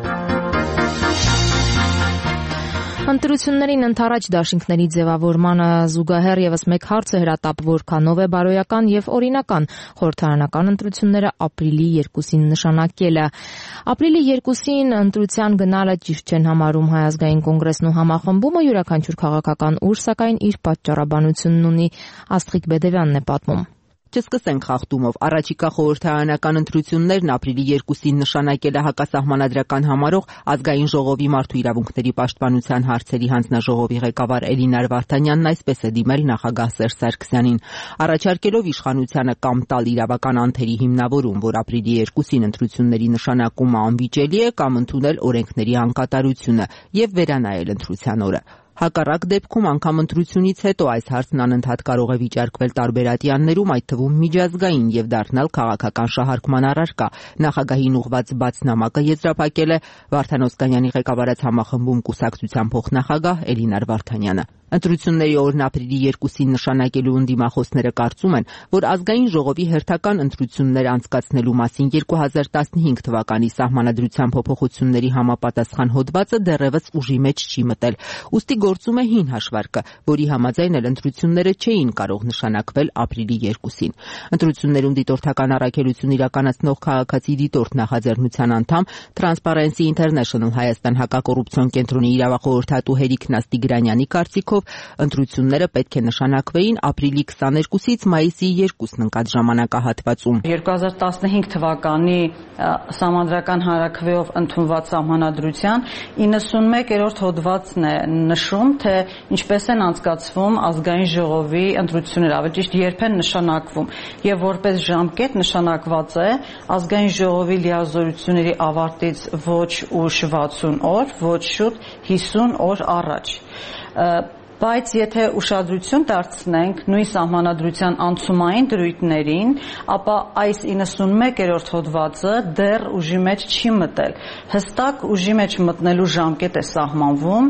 S1: Ընտրություններին ընդառաջ դաշինքների ձևավորմանը զուգահեռ եւս մեկ հարց է հրատապ, որքանով է բարոյական եւ օրինական խորհրդարանական ընտրությունները ապրիլի 2-ին նշանակելը։ Ապրիլի 2-ին ընտրության գնալը ճիշտ չեն համարում Հայ ազգային կոնգրեսն ու համախմբումը, յուրաքանչյուր քաղաքական ուժ սակայն իր պատճառաբանությունն ունի, Աստղիկ Բեդևյանն է պատմում։
S15: Չսկսենք խախտումով։ Առաջիկա խորհրդարանական ընտրություններն ապրիլի 2-ին նշանակել է հակասահմանադրական համարող Ազգային ժողովի մարդու իրավունքների պաշտպանության հարցերի հանձնաժողովի ղեկավար Էլինար Վարդանյանն այսպես է դիմել նախագահ Սերժ Սարգսյանին, առաջարկելով իշխանությանը կամ տալ իրավական անթերի հիմնավորում, որ ապրիլի 2-ին ընտրությունների նշանակումը անվիճելի է, կամ ընդունել օրենքների անկատարությունը եւ վերանայել ընտրության օրը։ Հակառակ դեպքում անգամ ընտրությունից հետո այս հարցն անընդհատ կարող է վիճարկվել տարբեր ատյաններում, այդ թվում միջազգային, եւ դառնալ քաղաքական շահարկման առարկա։ Նախագահին ուղղված բաց նամակը եզրափակել է Վարդան Օսկանյանի ղեկավարած համախմբում կուսակցության փոխնախագահ Էլինար Վարդանյանը։ Ընտրությունների օրն ապրիլի 2-ին նշանակելու ընդդիմախոսները կարծում են, որ ազգային ժողովի հերթական ընտրություններ անցկացնելու մասին 2015 թվականի սահմանադրության փոփոխությունների համապատասխան հոդվածը դեռևս ուժի մեջ չի մտել։ Ուստի գործում է հին հաշվարկը, որի համաձայն էլ ընտրությունները չէին կարող նշանակվել ապրիլի 2-ին։ Ընտրություններում դիտորդական առաքելություն իրականացնող քաղաքացի դիտորդ նախաձեռնության անդամ Transparency International Հայաստան հակակոռուպցիոն կենտրոնի իրավախորհրդատու Հերիկ Նաստիգրանյանի կարծիքով ընտրությունները պետք է նշանակվեին ապրիլի 22-ից մայիսի 2-ն ընկած ժամանակահատվածում։
S16: 2015 թվականի Սահմանադրական հանրաքվեով ընդունված սահմանադրության 91-րդ հոդվածն է նշում, թե ինչպես են անցկացվում ազգային ժողովի ընտրությունները, ավելի ճիշտ երբ են նշանակվում, եւ որպես ժամկետ նշանակված է ազգային ժողովի լիազորությունների ավարտից ոչ ուշ 60 օր, ոչ շուտ 50 օր առաջ։ Բայց եթե ուշադրություն դարձնենք նույն սահմանադրության անցումային դրույթներին, ապա այս 91-րդ հոդվածը դեռ ուժի մեջ չի մտել։ Հստակ ուժի մեջ մտնելու ժամկետ է սահմանվում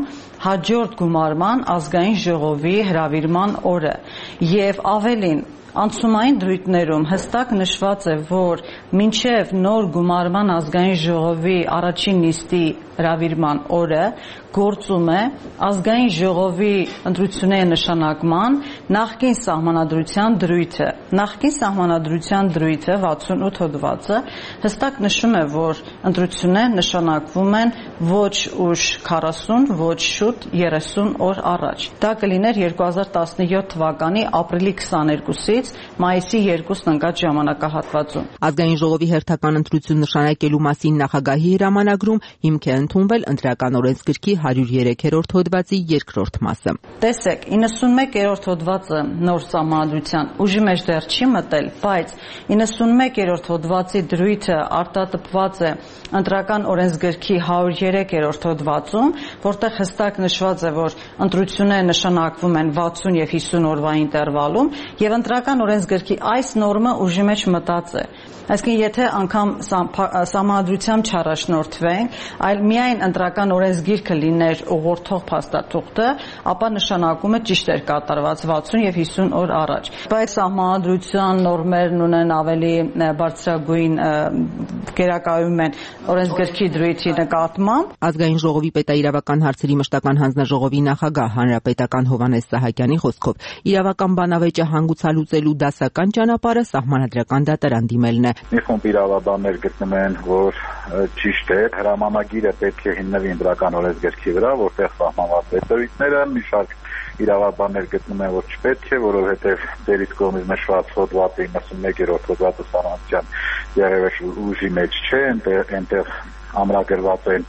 S16: հաջորդ գումարման ազգային ժողովի հրավիրման օրը եւ ավելին անցումային դրույթներում հստակ նշված է, որ մինչև նոր գումարման ազգային ժողովի առաջին նիստի հրավիրման օրը գործում է ազգային ժողովի ընտրությունների նշանակման նախկին սահմանադրության դրույթը։ Նախկին սահմանադրության դրույթը 68 հոդվածը հստակ նշում է, որ ընտրությունները նշանակվում են ոչ ուշ 40, ոչ շուտ 30 օր առաջ։ Դա կլիներ 2017 թվականի ապրիլի 22-ից մայիսի 2-ն ընկած ժամանակահատվածում։
S15: Ազգային ժողովի հերթական ընտրություն նշանակելու մասին նախագահի հրամանագրում հիմք է ընդունվել ընտրական օրենսգրքի 103-րդ հոդվածի 2-րդ մասը։
S16: Տեսեք, 91-րդ հոդվածը նոր սահմանադրության ուժի մեջ դեռ չի մտել, բայց 91-րդ հոդվածի դրույթը արտատպված է ընտրական օրենսգրքի 103-րդ հոդվածում, որտեղ հստակ նշված է, որ ընտրությունները նշանակվում են 60 եւ 50 օրվա ինտերվալում, եւ ընտրական օրենսգրքի այս նորմը ուժի մեջ մտած է։ Այսինքն, եթե անգամ սահմանադրությամբ չառաջնորդվենք, այլ միայն ընտրական օրենսգիրքը լիներ ուղղորդող փաստաթուղթը, ապա նշանակում է ճիշտ էր կատարված 60 եւ 50 օր առաջ։ Բայց սահմանադրության նորմերն ունեն ավելի բարձրագույն գերակայում են օրենսգրքի դրույթի նկատմամբ։
S15: Ազգային ժողովի պետաիրավական հարցերի մշտական հանձնաժողովի նախագահ հանրապետական Հովհաննես Սահակյանի խոսքով իրավական բանավեճը հանգուցալուծելու դասական ճանապարհը սահմանադրական դատարան դիմելն է։
S17: Մի խումբ իրավաբաններ գտնում են, որ ճիշտ է, հրամանագիրը պետք է հիմնվի ընտրական օրենսգրքի վրա, որտեղ սահմանված է դրույթները, մի շարք իրավաբաններ գտնում են, որ չպետք է, որովհետև դերից կողմից նշված հոդվածը 91-րդ հոդվածը սահմանադրության երևի ուժի մեջ չէ, այնտեղ ամրագրված են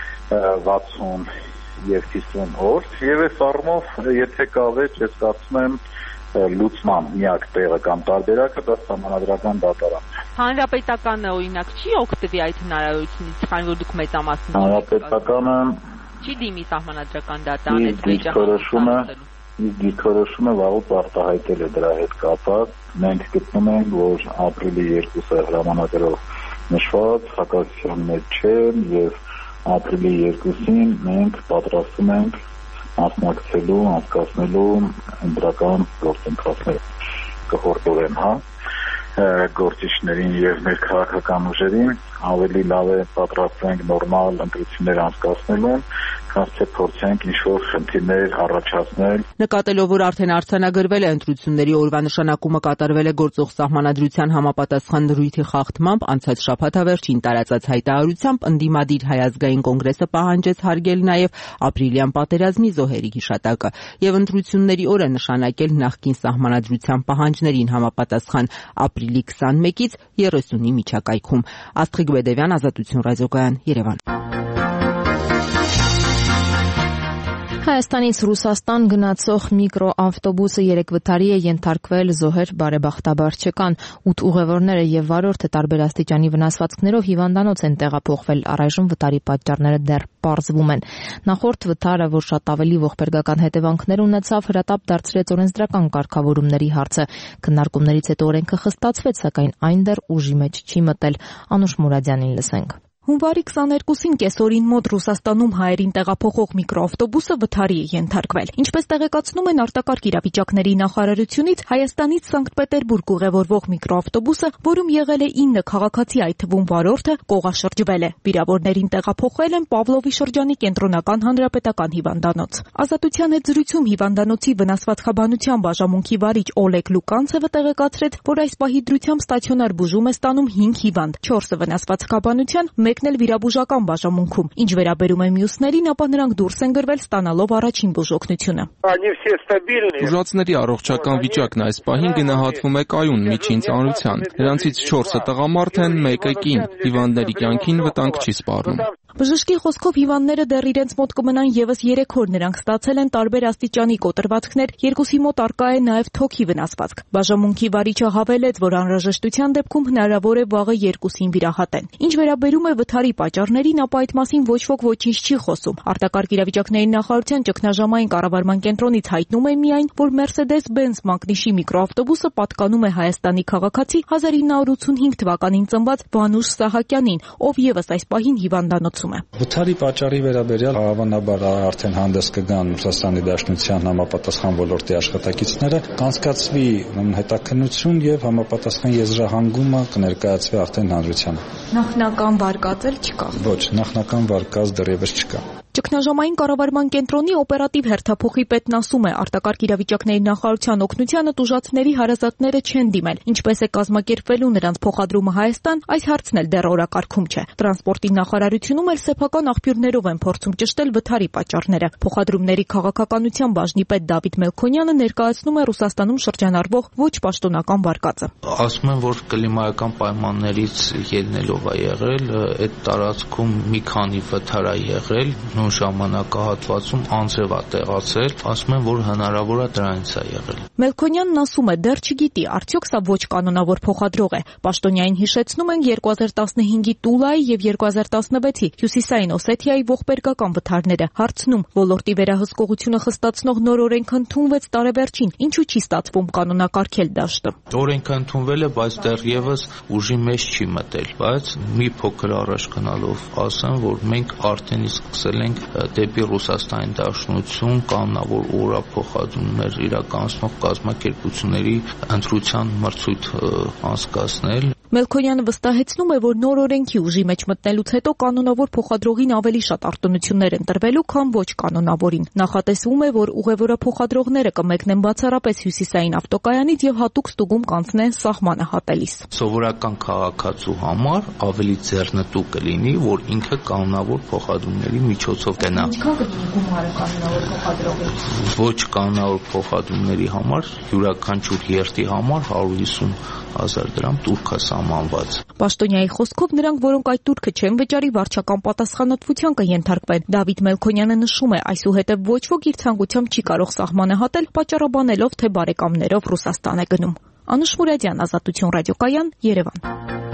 S17: 60 եւ 50 օր, եւ այս առումով, եթե կա վեճ, ես կարծում եմ լուծման միակ տեղը կամ տարբերակը դա սահմանադրական դատարանն է։
S18: Հանրապետականը օրինակ չի օգտվի այդ հնարավորությունից, քանի որ դուք մեծամասնություն
S17: Հանրապետականը
S18: չի դիմի սահմանադրական դատարան այդ
S17: դիրքորոշումը վաղուց արտահայտել է դրա հետ կապված։ Մենք գտնում ենք, որ ապրիլի 2-ը հրամանագրով նշված հակասության մեջ չէ եւ ապրիլի 2-ին մենք պատրաստում ենք մասնակցելու, անցկացնելու ընտրական գործընթացներ կխորտորեն, գործիչներին եւ մեր քաղաքական ուժերին ավելի լավ է պատրաստենք նորմալ ընտրություններ անցկացնելուն, քան թե փորձենք ինչ-որ խնդիրներ առաջացնել։
S15: Նկատելով, որ արդեն արձանագրվել է ընտրությունների օրվա նշանակումը կատարվել է գործող սահմանադրության համապատասխան դրույթի խախտմամբ, անցած շաբաթավերջին տարածած հայտարարությամբ ընդդիմադիր Հայ ազգային կոնգրեսը պահանջեց հարգել նաև ապրիլյան պատերազմի զոհերի հիշատակը եւ ընտրությունների օրը նշանակել նախկին սահմանադրության պահանջներին համապատասխան ապրիլի 21-ից 30-ի միջակայքում։ Աստղիկ Բեդևյան, Ազատություն ռադիոկայան, Երևան։
S1: Հայաստանից Ռուսաստան գնացող միկրոավտոբուսը 3 վթարի է ենթարկվել, զոհեր բարեբախտաբար չկան։ 8 ուղևորները եւ վարորդը տարբեր աստիճանի վնասվածքներով հիվանդանոց են տեղափոխվել, առայժմ վթարի պատճառները դեռ պարզվում են։ Նախորդ վթարը, որ շատ ավելի ողբերգական հետևանքներ ունեցավ, հրատապ դարձրեց օրենսդրական կարգավորումների հարցը։ Քննարկումներից հետո օրենքը խստացվեց, սակայն այն դեռ ուժի մեջ չի մտել։ Անուշ Մուրադյանին լսենք։
S19: Հունվարի 22-ին կեսօրին մոտ Ռուսաստանում հայերին տեղափոխող միկրոավտոբուսը վթարի է ենթարկվել։ Ինչպես տեղեկացնում են արտակարգ իրավիճակների նախարարությունից, Հայաստանից Սանկտ Պետերբուրգ ուղևորվող միկրոավտոբուսը, որում եղել է 9 քաղաքացի, այդ թվում վարորդը, կողաշրջվել է։ Վիրավորներին տեղափոխել են Պավլովի շրջանի կենտրոնական հանրապետական հիվանդանոց։ Ազատության հետ զրույցում հիվանդանոցի վնասվածքաբանության բաժանմունքի վարիչ Օլեգ Լուկանցևը տեղեկացրեց, որ այս պահի դրությամբ ստացիոնար բուժում է ստանում 5 հիվանդ, 4-ը վնասվածքաբանության, մեկն էլ վիրաբուժական բաժանմունքում։ Ինչ վերաբերում է մյուսներին, ապա նրանք դուրս են գրվել ստանալով առաջին բուժօգնությունը։
S20: Բուժածների առողջական վիճակն այս պահին գնահատվում է կայուն միջին ծանրության։ Նրանցից 4-ը տղամարդ են, մեկը կին։ Հիվանդների կյանքին վտանգ չի սպառնում։
S19: Բժշկի խոսքով հիվանդները դեռ իրենց մոտ կմնան եւս 3 օր, նրանք ստացել են տարբեր աստիճանի կոտրվածքներ, 2-ի մոտ արկա է նաեւ թոքի վնասվածք։ Բաժանմունքի վարիչը հավելեց, որ անհրաժեշտության դեպքում հնարավոր է վաղը 2-ին վիրահատեն։ Ինչ վերաբերում է վթարի պատճառներին, ապա այդ մասին ոչ ոք ոչինչ չի խոսում։ Արտակարգ իրավիճակների նախարարության ճգնաժամային կառավարման կենտրոնից հայտնում է միայն, որ Mercedes-Benz մագնիշի միկրոավտոբուսը պատկանում է Հայաստանի քաղաքացի 1985 թվականին ծնված Վանուշ Սահակյանին, ով եւս այս պահին հիվանդանոց խոսում է։
S21: Վթարի պատճառի վերաբերյալ հավանաբար արդեն հանդես կգան Ռուսաստանի Դաշնության համապատասխան ոլորտի աշխատակիցները, կանցկացվի հետաքննություն եւ համապատասխան եզրահանգումը կներկայացվի արդեն հանրությանը։
S19: Նախնական վարկածել չկա։
S21: Ոչ, նախնական վարկած դեռևս չկա։
S19: Ճգնաժամային կառավարման կենտրոնի օպերատիվ հերթափոխի պետն ասում է, արտակարգ իրավիճակների նախարարության օգնությանը տուժածների հարազատները չեն դիմել, ինչպես է կազմակերպվելու նրանց փոխադրումը Հայաստան, այս հարցն էլ դեռ օրակարգում չէ։ Տրանսպորտի նախարարությունում էլ սեփական աղբյուրներով են փորձում ճշտել վթարի պատճառները։ Փոխադրումների քաղաքականության բաժնի պետ Դավիթ Մելքոնյանը ներկայացնում է Ռուսաստանում շրջանառվող ոչ պաշտոնական վարկածը։
S22: Ասում են, որ կլիմայական պայմաններից ելնելով է եղել, այդ տարածքում մի քանի վթար է եղել, նույն ժամանակահատվածում անձրև է տեղացել, ասում են, որ հնարավոր է դրանից է եղել։
S19: Մելքոնյանն ասում է, դեռ չգիտի, արդյոք սա ոչ կանոնավոր փոխադրող է։ Պաշտոնյային հիշեցնում են 2015-ի Տուլայի եւ 2016-ի Հյուսիսային Օսեթիայի ողբերգական վթարները։ Հարցնում, ոլորտի վերահսկողությունը խստացնող նոր օրենք ընդունվեց տարեվերջին, ինչու չի ստացվում կանոնակարգել դաշտը։
S22: Օրենքը ընդունվել է, բայց դեռևս ուժի մեջ չի մտել, բայց մի փոքր առաջ գնալով ասեմ, որ մենք արդեն սկսել ենք դեպի Ռուսաստանի Դաշնություն կանոնավոր օրափոխադրումներ իրականացնող կազմակերպությունների ընտրության մրցույթ անցկացնել։
S19: Մելքոնյանը վստահեցնում է, որ նոր օրենքի ուժի մեջ մտնելուց հետո կանոնավոր փոխադրողին ավելի շատ արտոնություններ են տրվելու, քան ոչ կանոնավորին։ Նախատեսվում է, որ ուղևորափոխադրողները կմեկնեն բացառապես Հյուսիսային ավտոկայանից եւ հատուկ ստուգում կանցնեն սահմանը հատելիս։
S22: Սովորական քաղաքացու համար ավելի ձեռնտու կլինի, որ ինքը կանոնավոր փոխադրումների միջոցով գնա։
S19: Ինչքան կլինի գումարը կանոնավոր փոխադրողի։
S22: Ոչ կանոնավոր փոխադրումների համար յուրաքանչյուր երթի համար 150,000 դրամ տուրք է սահմանված։
S19: Պաշտոնյայի խոսքով նրանք, որոնք այդ տուրքը չեն վճարի, վարչական պատասխանատվության կենթարկվեն։ Դավիթ Մելքոնյանը նշում է, այսուհետև ոչ ոք իր ցանկությամբ չի կարող սահմանը հատել, պատճառաբանելով, թե բարեկամներով Ռուսաստան է գնում։ Անուշ Մուրադյան, Ազատություն ռադիոկայան, Երևան։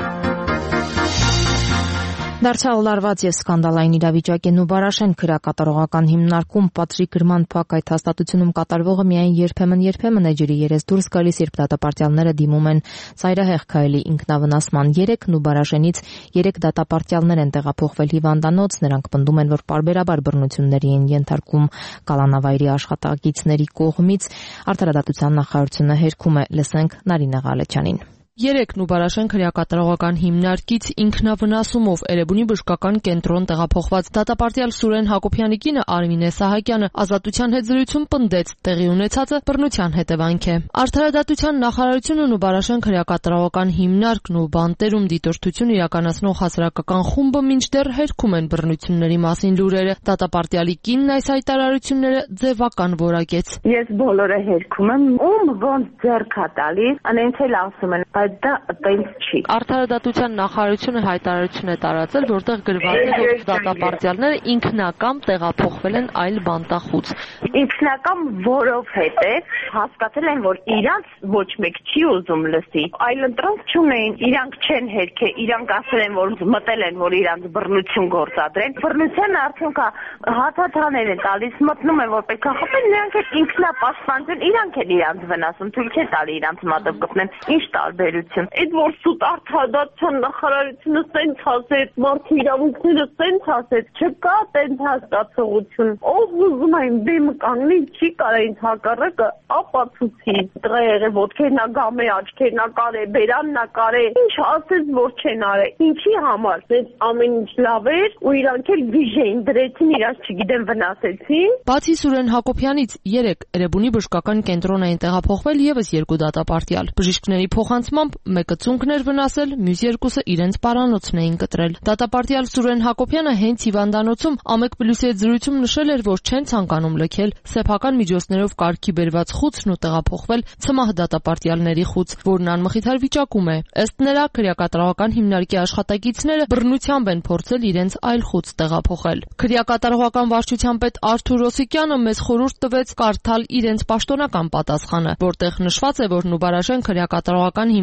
S1: Դարձյալ լարված եւ սկանդալային իրավիճակ է Նուբարաշեն քրեակատարողական հիմնարկում պատժի գրման փակ այդ հաստատությունում կատարվողը միայն երբեմն է ջրի երես դուրս գալիս, երբ դատապարտյալները դիմում են ծայրահեղ քայլի ինքնավնասման։ 3 Նուբարաշենից 3 դատապարտյալներ են տեղափոխվել հիվանդանոց, նրանք պնդում են, որ պարբերաբար բռնությունների են ենթարկում կալանավայրի աշխատակիցների կողմից։ Արդարադատության նախարարությունը հերքում է, լսենք Նարինե Ղալեչյանին։
S23: 3 Նուբարաշեն քրեակատարողական հիմնարկից ինքնավնասումով Էրեբունի բժշկական կենտրոն տեղափոխված դատապարտյալ Սուրեն Հակոբյանի կինը Արմինե Սահակյանը Ազատության հետ զրույցում պնդեց, տեղի ունեցածը բռնության հետևանք է։ Արդարադատության նախարարությունը Նուբարաշեն քրեակատարողական հիմնարկն ու բանտերում դիտորդություն իրականացնող հասարակական խումբը մինչդեռ հերքում են բռնությունների մասին լուրերը։ Դատապարտյալի կինն այս հայտարարությունները ձևական որակեց։
S24: Ես բոլորը հերքում եմ, ում ոնց ձեռք է տալիս, անենց էլ ասում են, դա տենց չի։
S23: Արդարադատության նախարարությունը հայտարարություն է տարածել, որտեղ գրված է, որ դատապարտյալները ինքնակամ տեղափոխվել են այլ բանտախուց։
S24: Ինքնակամ որովհետև հասկացել են, որ իրանց ոչ մեկ չի ուզում լսի, այլ ընտրանք չունեն, իրանք չեն հերքե, իրանք ասել են, որ մտել են, որ իրանց բռնություն գործադրեն։ Բռնության արդյունքը հաթաթաներ են տալիս, մտնում են, որ պետք է խփեն, նրանք էլ ինքնապաշտպանություն, իրանք էլ իրանց վնասում, թույլ չէ տալի իրանց մատով կպնեն։ Ինչ տարբերություն։ Այդ որ սուտ արդարադատության նախարարությունը սենց ասեց, մարդու իրավունքները սենց ասեց, չկա տենց հասկացողություն։ Ով ուզում է դեմը կանգնի, չի կարա ինձ հակառակը ապացուցի։ Տղա եղել ոտքերն ա գամե, աչքերն ա կարե, բերանն ա կարե։ Ինչ ասեց, որ չեն արել։ Ինչի համար։ Սենց ամեն ինչ լավ էր ու իրանք էլ վիժեին դրեցին, իրանք չգիտեմ վնասեցին։
S23: Բացի Սուրեն Հակոբյանից 3 Էրեբունի բժշկական կենտրոն էին տեղափոխվել եւս 2 դատապարտյալ։ Բժիշկների փոխանցմամբ մեկը ծունկն էր վնասել, մյուս երկուսը իրենց պարանոցն էին կտրել։ Դատապարտյալ Սուրեն Հակոբյանը հենց հիվանդանոցում Ամեկ+-ի հետ զրույցում նշել էր, որ չեն ցանկանում լքել սեփական միջոցներով կարգի բերված խուցն ու տեղափոխվել ցմահ դատապարտյալների խուց, որն անմխիթար վիճակում է։ Ըստ նրա, քրեակատարողական հիմնարկի աշխատակիցները բռնությամբ են փորձել իրենց այլ խուց տեղափոխել։ Քրեակատարողական վարչության պետ Արթուր Ռոսիկյանը մեզ խորհուրդ տվեց կարդալ իրենց պաշտոնական պատասխանը, որտեղ նշված է, որ Նուբարաշեն քրեակատարողական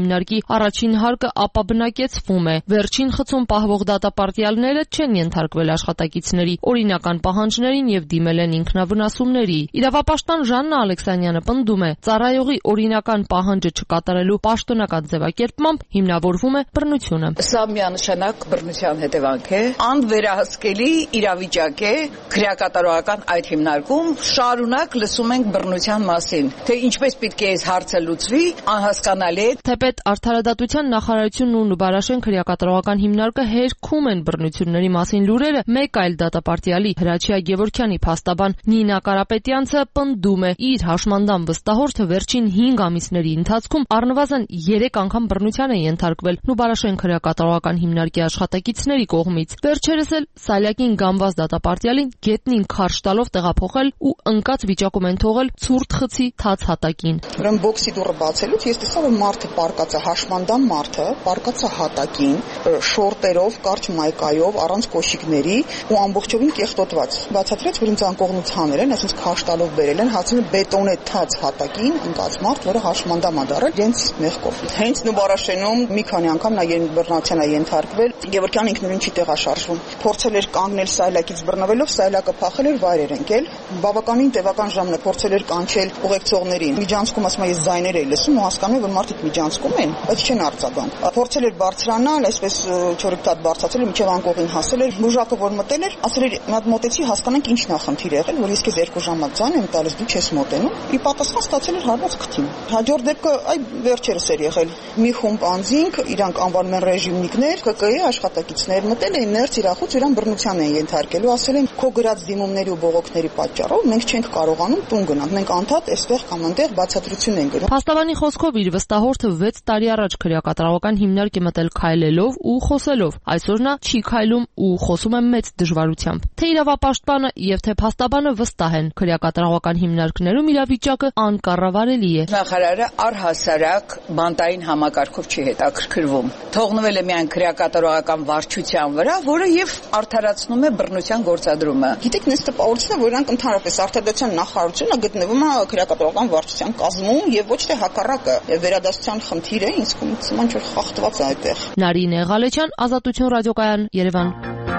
S23: հիմնարկի առաջին հարկը ապաբնակեցվում է։ Վերջին խցում պահվող դատապարտյալները չեն ենթարկվել աշխատակիցների օրինական պահանջներին եւ դիմել են ինքնավնասումների։ Իրավապաշտպան Ժաննա Ալեքսանյանը պնդում է, ծառայողի օրինական պահանջը չկատարելու պաշտոնական ձևակերպմամբ հիմնավորվում է բռնությունը։
S3: Սա միանշանակ բռնության հետևանք է, անվերահսկելի իրավիճակ է, քրեակատարողական այդ հիմնարկում շարունակ լսում ենք բռնության մասին, թե ինչպես պետք է այս հարցը լուծվի, անհասկանալի է։
S23: Թեպետ Արդարադատության նախարարությունն ու Նուբարաշեն քրեակատարողական հիմնարկը հերքում են բռնությունների մասին լուրերը, մեկ այլ դատապարտյալի Հրաչյա Գևորգյանի փաստաբան Նինա Կարապետյանցը պնդում է, իր հաշմանդամ վստահորդը վերջին 5 ամիսների ընթացքում առնվազն 3 անգամ բռնության է ենթարկվել Նուբարաշեն քրեակատարողական հիմնարկի աշխատակիցների կողմից։ Վերջերս էլ Սալյակին գամված դատապարտյալին գետնին քարշ տալով տեղափոխել ու ընկած վիճակում են թողել ցուրտ խցի թաց հատակին։
S4: Ուրեմն բոքսի դուռը բացելուց ես տեսա, որ մարդը պարկած է, հաշմանդամ մարդը պարկած է հատակին, շորտերով, կարճ մայկայով, առանց կոշիկների ու ամբողջովին կեղտոտված։ Բացատրեց, որ ինձ անկողնութաներ են, այսինքն քարշ տալով բերել են, հացել բետոնե թաց հատակին ընկած մարդ, որը հաշմանդամ է դարել իրենց մեղքով։ Հենց Նուբարաշենում մի քանի անգամ նա բռնության է ենթարկվել, Գևորգյանը ինքնուրույն չի տեղաշարժվում։ Փորձել էր կանգնել Սայլակից բռնվելով, Սայլակը փախել էր, վայր էր ընկել։ Բավականին տևական ժամանակ փորձել էր կանչել ուղեկցողներին։ Միջանցքում ասում է, ես ձայներ էի լսում ու հասկանում եմ, որ մարդիկ միջանցքում են, բայց չեն արձագանք։ Փորձել էր բարձրանալ, այսպես չորիկտատ բարձրացել էր, մինչև անկողին հասել էր։ Բուժակը որ մտել էր, ասել էր, «Մատ մոտեցի, հասկանանք ինչն է խնդիր եղել, որ ես քեզ 2 ժամանակ ձայն եմ տալիս, դու չես մոտենում»։ Ի պատասխան ստացել էր հարված քթին։ Հաջորդ դեպքը այ վերջերս էր եղել։ Մի խումբ անձինք, իրանք անվանում են ռեժիմնիկներ, ԿԿ-ի աշխատակիցներ մտել էին ներս իրախուց իրան բռնության են ենթարկելու, ասել են, «Քո գրած դիմումների ու բողոքների պատճառով մենք չենք կարողանում տուն գնալ։ Մենք անդադ այստեղ կամ այնտեղ բացատրություն ենք գրում»։
S23: Փաստաբանի խոսքով իր վստահորդը 6 տարի առաջ քրեակատարողական հիմնարկ է մտել քայլելով ու խոսելով։ Այսօր նա չի քայլում ու խոսում է մեծ դժվարությամբ։ Թե իրավապաշտպանը եւ թե փաստաբանը վստահ են, քրեակատարողական հիմնարկներում իրավիճակը անկառավարելի է։
S3: Նախարարը առհասարակ բանտային համակարգով չի հետաքրքրվում։ Թողնվել է միայն քրեակատարողական վարչության վրա, որը եւ արդարացնում է բռնության գործադրումը։
S4: Գիտեք, նես տպավորությունն է, որ իրանք ընդհանրապես Արդարադատության նախարարությունը գտնվում է քրեակատարողական վարչության կազմում եւ ոչ թե հակառակը։ Վերադասության խնդիր է, ինձ թվում է, ինչ-որ խախտված է այդտեղ։
S23: Նարինե Ղալեչյան, Ազատություն ռադիոկայան, Երևան։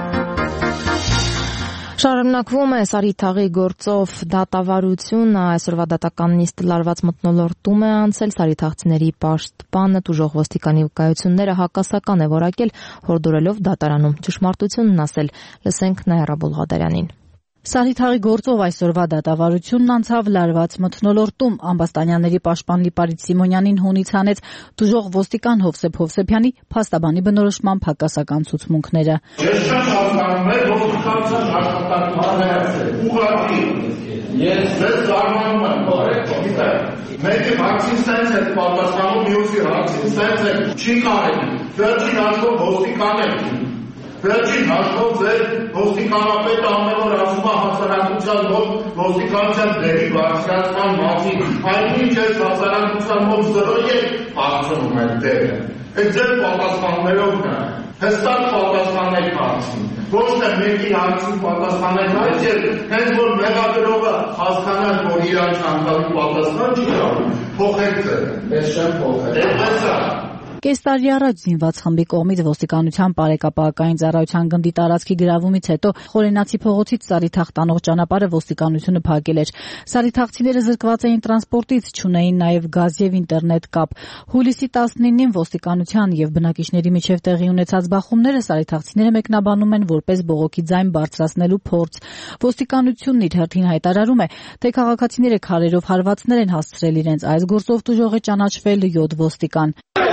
S1: Շարունակվում է Սարիթաղի գործով դատավարությունը, այսօրվա դատական նիստը լարված մթնոլորտում է անցել, սարիթաղցիների պաշտպանը տուժող ոստիկանի վկայությունները հակասական է որակել, հորդորելով դատարանում ճշմարտությունն ասել։ Լսենք Նաիրա Բուլղադարյանին։
S12: Սարիթաղի գործով այսօրվա դատավարությունն անցավ լարված մթնոլորտում, Ամբաստանյանների պաշտպան Լիպարիտ Սիմոնյանին հունից հանեց տուժող ոստիկան Հովսեփ Հովսեփյանի փաստաբանի բնորոշմամբ հակասական ցուցմունքները։
S5: Ես չեմ հասկանում, ոստիկանության աշխատանքը ուղղակի ես ձեզ զարմանում եմ, գիտեք, մեկի հարցին սենց է պատասխանում, մյուսի հարցին սենց է չի կարելի, վերջին հաշվով ոստիկան եք։ Վերջին հաշվով ձեր ոստիկանապետը ամեն օր ասում է հասարակության մոտ ոստիկանության դերի բարձրացման մասին, այնինչ այս հասարակության մոտ 0 է բարձրանում այդ դերը։ Այդ ձեր պատասխաններով նա, հստակ պատասխանեք հարցին, ոչ թե մեկի հարցին պատասխանեք այդ և հենց որ մեղադրողը հասկանան, որ իրան չանցալի պատասխան չի կարող, փոխեք ձեր։ Ես չեմ փոխել։
S12: Կես տարի առաջ զինված խմբի կողմից ոստիկանության բարեկապահական ծառայության գնդի տարածքի գրավումից հետո Խորենացի փողոցից Սարիթաղ տանող ճանապարհը ոստիկանությունը փակել էր։ Սարիթաղցիները զրկված էին տրանսպորտից, չունեին նաև գազ եւ ինտերնետ կապ։ Հուլիսի 19-ին ոստիկանության եւ բնակիչների միջև տեղի ունեցած բախումները սարիթաղցիները մեկնաբանում են որպես բողոքի ձայն բարձրացնելու փորձ։ Ոստիկանությունն իր հերթին հայտարարում է, թե քաղաքացիները քարերով հարվածներ են հասցրել իրենց, այս գործով տուժող է ճանաչվել 7 ոստիկան։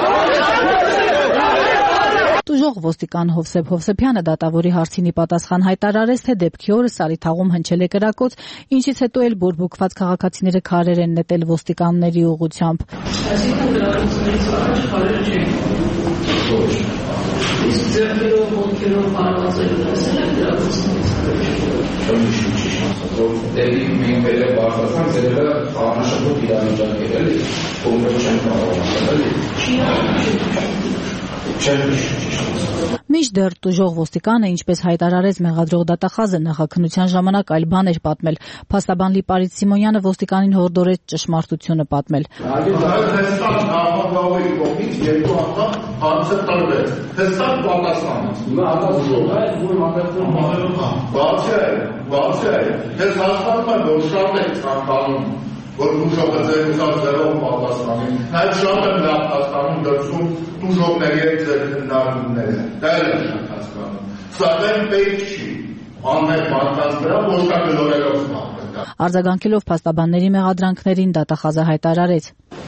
S12: Տուժող ոստիկան Հովսեփ Հովսեփյանը դատավորի հարցինի պատասխան հայտարարեց, թե դեպքի օրը Սարիթաղում հնչել է կրակոց, ինչից հետո էլ բորբոքված քաղաքացիները քարեր են նետել ոստիկանների ուղղությամբ։
S6: Այսինքն դրանից առաջ քարեր չէին։ Իսկ ձեռքերով, ոտքերով հարվածել դասել են դրանից։
S25: Դեպի մենք վերև բարձրացանք, ձերը աննշանակոտ իրավիճակ էր, էլի, ով չեն կարող ասել, էլի։
S12: Մինչդեռ տուժող ոստիկանը, ինչպես հայտարարեց մեղադրող դատախազը, նախաքննության ժամանակ այլ բան էր պատմել։ Փաստաբան Լիպարիտ Սիմոնյանը ոստիկանին հորդորեց ճշմարտությունը պատմել։
S5: Որ դուժողը ձեր ուզածերով պատասխանի, նաև շատ եմ լավ հասկանում դրսում դուժողների հետ ձեր քննարկումները, դա էլ եմ շատ հասկանում, սակայն պետք չի անմեղ մարդկանց վրա ոչկագլորելով զբաղվել։
S12: Արձագանքելով փաստաբանների մեղադրանքներին դատախազը հայտարարեց.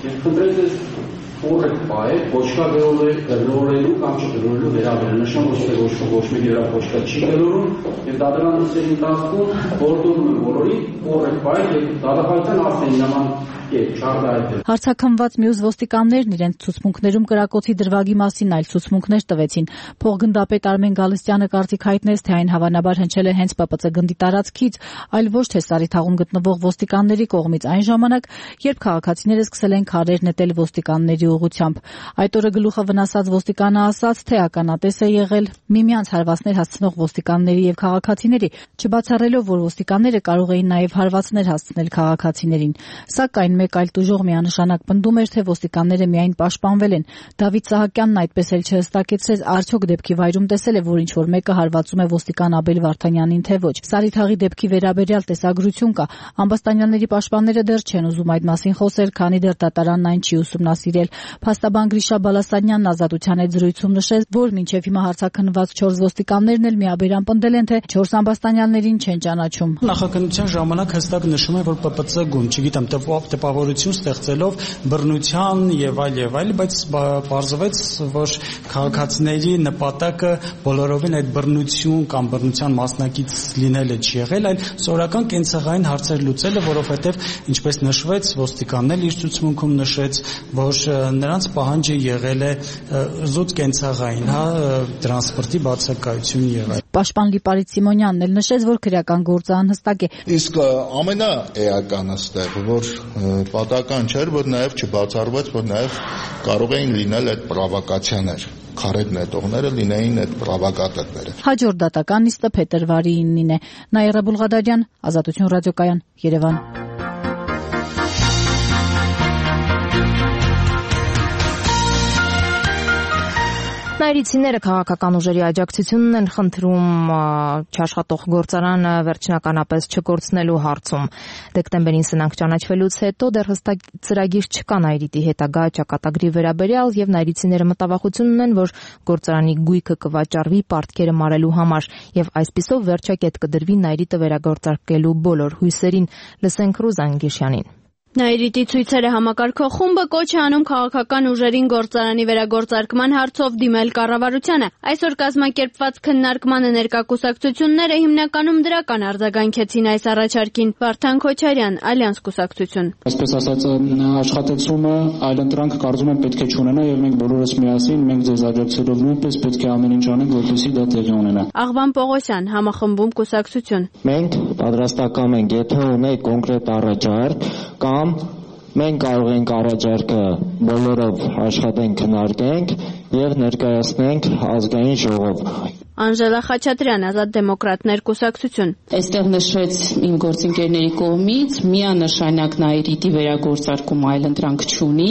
S7: Կորեկտ պայել, ոչկա գլորելու կամ չգլորելու վերաբերել նշան ոչ մեկի վրա ոչկա չի գլորում եւ դատարանների ընթացքում որտորում են բոլորի կորեկտ պայել եւ դատախազության ասեն նման
S12: Հարցաքննված մյուս ոստիկաններն իրենց ցուցմունքներում կրակոցի դրվագի մասին այլ ցուցմունքներ տվեցին։ Փոխգնդապետ Արմեն Գալստյանը կարծիք հայտնեց, թե այն հավանաբար հնչել է հենց ՊՊՑ գնդի տարածքից, այլ ոչ թե Սարիթաղում գտնվող ոստիկանների կողմից այն ժամանակ, երբ քաղաքացիները սկսել են քարեր նետել ոստիկանների ուղղությամբ։ Այդ օրը գլուխը վնասած ոստիկանը ասաց, թե ականատես է եղել միմյանց հարվածներ հասցնող ոստիկանների եւ քաղաքացիների, չբացառելով, որ ոստիկանները կարող էին նաեւ հարվածներ հասցնել քաղաքացիներին։ Սակայն մեկ այլ տուժող միանշանակ պնդում էր, թե ոստիկանները միայն պաշտպանվել են։ Դավիթ Սահակյանն այդպես էլ չհստակեցրեց, արդյոք դեպքի վայրում տեսել է, որ ինչ-որ մեկը հարվածում է ոստիկան Աբել Վարդանյանին, թե ոչ։ Սարիթաղի դեպքի վերաբերյալ տեսագրություն կա։ Ամբաստանյանների պաշտպանները դեռ չեն ուզում այդ մասին խոսել, քանի դեռ դատարանն այն չի ուսումնասիրել։ Փաստաբան Գրիշա Բալասանյանն Ազատության հետ զրույցում նշեց, որ մինչև հիմա հարցաքննված 4 ոստիկաններն էլ միաբերան պնդել են, թե 4 ամբաստանյաններին չեն ճանաչում։
S8: Նախաքննության ժամանակ հստակ նշում է, որ ՊՊՑ գուն, չգիտեմ, տպավորություն ստեղծելով բռնության եւ այլ, բայց պարզվեց, որ քաղաքացիների նպատակը բոլորովին այդ բռնություն կամ բռնության մասնակից լինելը չի եղել, այլ սովորական կենցաղային հարցեր լուծելը, որովհետեւ ինչպես նշվեց, ոստիկանն էլ իր ցուցմունքում նշեց, որ նրանց պահանջը եղել է զուտ կենցաղային, տրանսպորտի բացակայություն եղել։
S12: Պաշտպան Լիպարիտ Սիմոնյանն էլ նշեց, որ քրեական գործը անհստակ է։
S5: Իսկ ամենաէականը ստեղ, որ պատահական չէր, որ նաև չբացառվեց, որ նաև կարող էին լինել այդ պրովոկացիաներ, քարեր նետողները լինեին այդ պրովոկատորները։
S12: Հաջորդ դատական նիստը փետրվարի 9-ին է։ Նաիրա Բուլղադարյան, Ազատություն ռադիոկայան, Երևան։
S1: Նայրիցիները քաղաքական ուժերի աջակցությունն են խնդրում չաշխատող գործարանը վերջնականապես չկորցնելու հարցում։ Դեկտեմբերին սնանք ճանաչվելուց հետո դեռ հստակ ծրագիր չկա Նայրիտի հետագա ճակատագրի վերաբերյալ եւ նայրիցիները մտավախություն ունեն, որ գործարանի գույքը կվաճառվի պարտքերը մարելու համար եւ այսպիսով վերջակետ կդրվի Նայրիտը վերագործարկելու բոլոր հույսերին։ Լսենք Ռուզան Գիշյանին։
S9: Նայրիտի ցույցերը համակարգող խումբը կոչ է անում քաղաքական ուժերին գործարանի վերագործարկման հարցով դիմել կառավարությանը։ Այսօր կազմակերպված քննարկմանը ներկա կուսակցությունները հիմնականում դրական արձագանքեցին այս առաջարկին։ Վարդան Քոչարյան, Ալյանս կուսակցություն։
S10: Այսպես ասած, աշխատեցումը այլընտրանք կարծում եմ պետք է չունենա եւ մենք բոլորս միասին մենք ձեզ աջակցելով նույնպես պետք է ամեն ինչ անենք, որպեսզի դա տեղի ունենա։
S9: Աղվան Պողոսյան, Համախմբում կուսակցություն։
S10: Մենք պատրաստական ենք, եթե ունենք կոնկրետ առաջարկ կամ մենք կարող ենք առաջարկը բոլորով աշխատենք, քննարկենք եւ ներկայացնենք ազգային ժողով։
S9: Անժելա Խաչատրյան, Ազատ դեմոկրատներ կուսակցություն։
S11: Այստեղ նշվեց իմ գործընկերների կողմից միանշանակ Նայրիտի վերագործարկում այլընտրանք չունի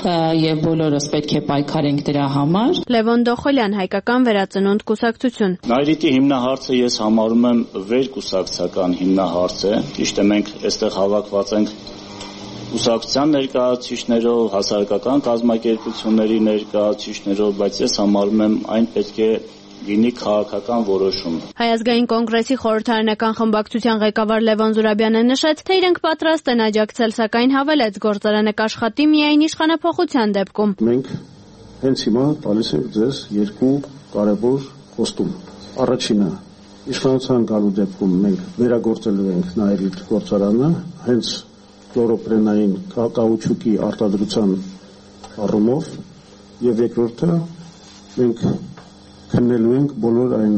S11: եւ բոլորս պետք է պայքարենք դրա համար։
S9: Լևոն Դոխոլյան, Հայկական վերածնունդ կուսակցություն։
S26: Նայրիտի հիմնահարցը ես համարում եմ վերկուսակցական հիմնահարց է։ Ճիշտ է, մենք այստեղ հավաքված ենք կուսակցության ներկայացուցիչներով, հասարակական կազմակերպությունների ներկայացուցիչներով, բայց ես համարում եմ այն պետք է լինի քաղաքական որոշում։
S9: Հայ ազգային կոնգրեսի խորհրդարանական խմբակցության ղեկավար Լևոն Զուրաբյանը նշեց, թե իրենք պատրաստ են աջակցել, սակայն հավելեց, գործարանը կաշխատի միայն իշխանափոխության դեպքում։
S27: Մենք հենց հիմա տալիս ենք ձեզ երկու կարևոր խոստում։ Առաջինը, իշխանության գալու դեպքում մենք վերագործելու ենք Նայրիտ գործարանը, հենց կլորոպրենային կաուչուկի արտադրության առումով, եւ երկրորդը մենք քննելու ենք բոլոր այն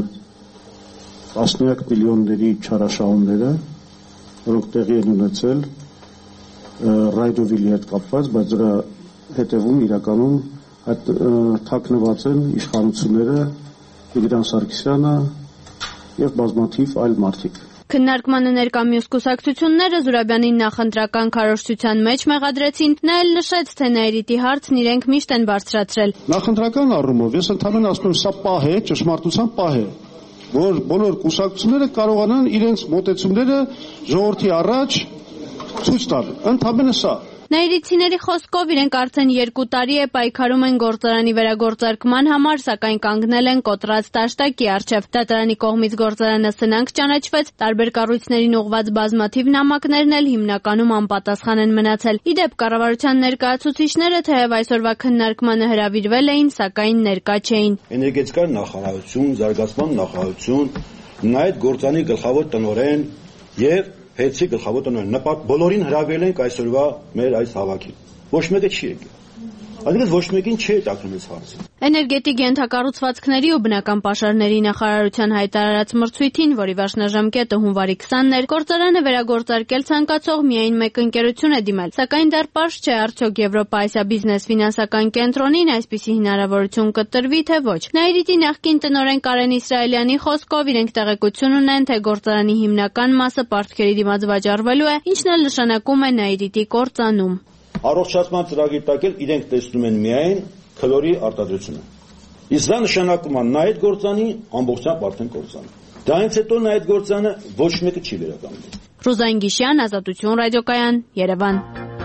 S27: տասնյակ միլիոնների չարաշահումները, որոնք տեղի են ունեցել Ռայդովիլի հետ կապված, բայց դրա հետևում իրականում այդ թաքնված են իշխանությունները, Տիգրան Սարգսյանը եւ բազմաթիվ այլ մարդիկ։
S9: Քննարկմանը ներկա մյուս կուսակցությունները Զուրաբյանին նախընտրական քարոզչության մեջ մեղադրեցին, նա էլ նշեց, թե Նաիրիտի հարցն իրենք միշտ են բարձրացրել։
S27: Նախընտրական առումով ես ընդհանրապես ասում եմ, սա պահ է, ճշմարտության պահ է, որ բոլոր կուսակցությունները կարողանան իրենց մոտեցումները ժողովրդի առաջ ցույց տալ։ Ընդհանրապես սա
S9: Նաիրիցիների խոսքով իրենք արդեն 2 տարի է պայքարում են գործարանի վերագործարկման համար, սակայն կանգնել են կոտրած տաշտակի առջև։ Դատարանի կողմից գործարանը սնանկ ճանաչվեց, տարբեր կառույցներին ուղղված բազմաթիվ նամակներն էլ հիմնականում անպատասխան են մնացել։ Ի դեպ, կառավարության ներկայացուցիչները թեև այսօրվա քննարկմանը հրավիրվել էին, սակայն ներկա չէին։
S27: Էներգետիկայի նախարարություն, զարգացման նախարարություն, այդ գործանի գլխավոր տնօրեն եւ Հետի գլխավոր տնօրեն բոլորին հրավիրել ենք այսօրվա մեր այս հավաքին։ Ոչ մեկը չի եկել։ Այսինքն ոչ մեկին չի հետաքրքրում այս հարցը։
S9: Էներգետիկ ենթակառուցվածքների ու բնական պաշարների նախարարության հայտարարած մրցույթին, որի վերջնաժամկետը հունվարի 20-ն էր, գործարանը վերագործարկել ցանկացող միայն մեկ ընկերություն է դիմել, սակայն դեռ պարզ չէ արդյոք Եվրոպա-Ասիա բիզնես ֆինանսական կենտրոնին այսպիսի հնարավորություն կտրվի, թե ոչ։ Նաիրիտի նախկին տնօրեն Կարեն Իսրայելյանի խոսքով իրենք տեղեկություն ունեն, թե գործարանի հիմնական մասը պարտքերի դիմաց վաճառվելու է, ինչն էլ նշանակում է Նաիրիտի կործանում։
S27: Առողջացման ծրագրի տակ էլ իրենք տեսնում են միայն քլորի արտադրությունը։ Իսկ դա նշանակում է նա այդ գործանի ամբողջությամբ արդեն կործան։ Դրանից հետո նա այդ գործանը ոչ մեկը չի վերականգնի։
S9: Ռուզան Գիշյան, Ազատություն ռադիոկայան, Երևան։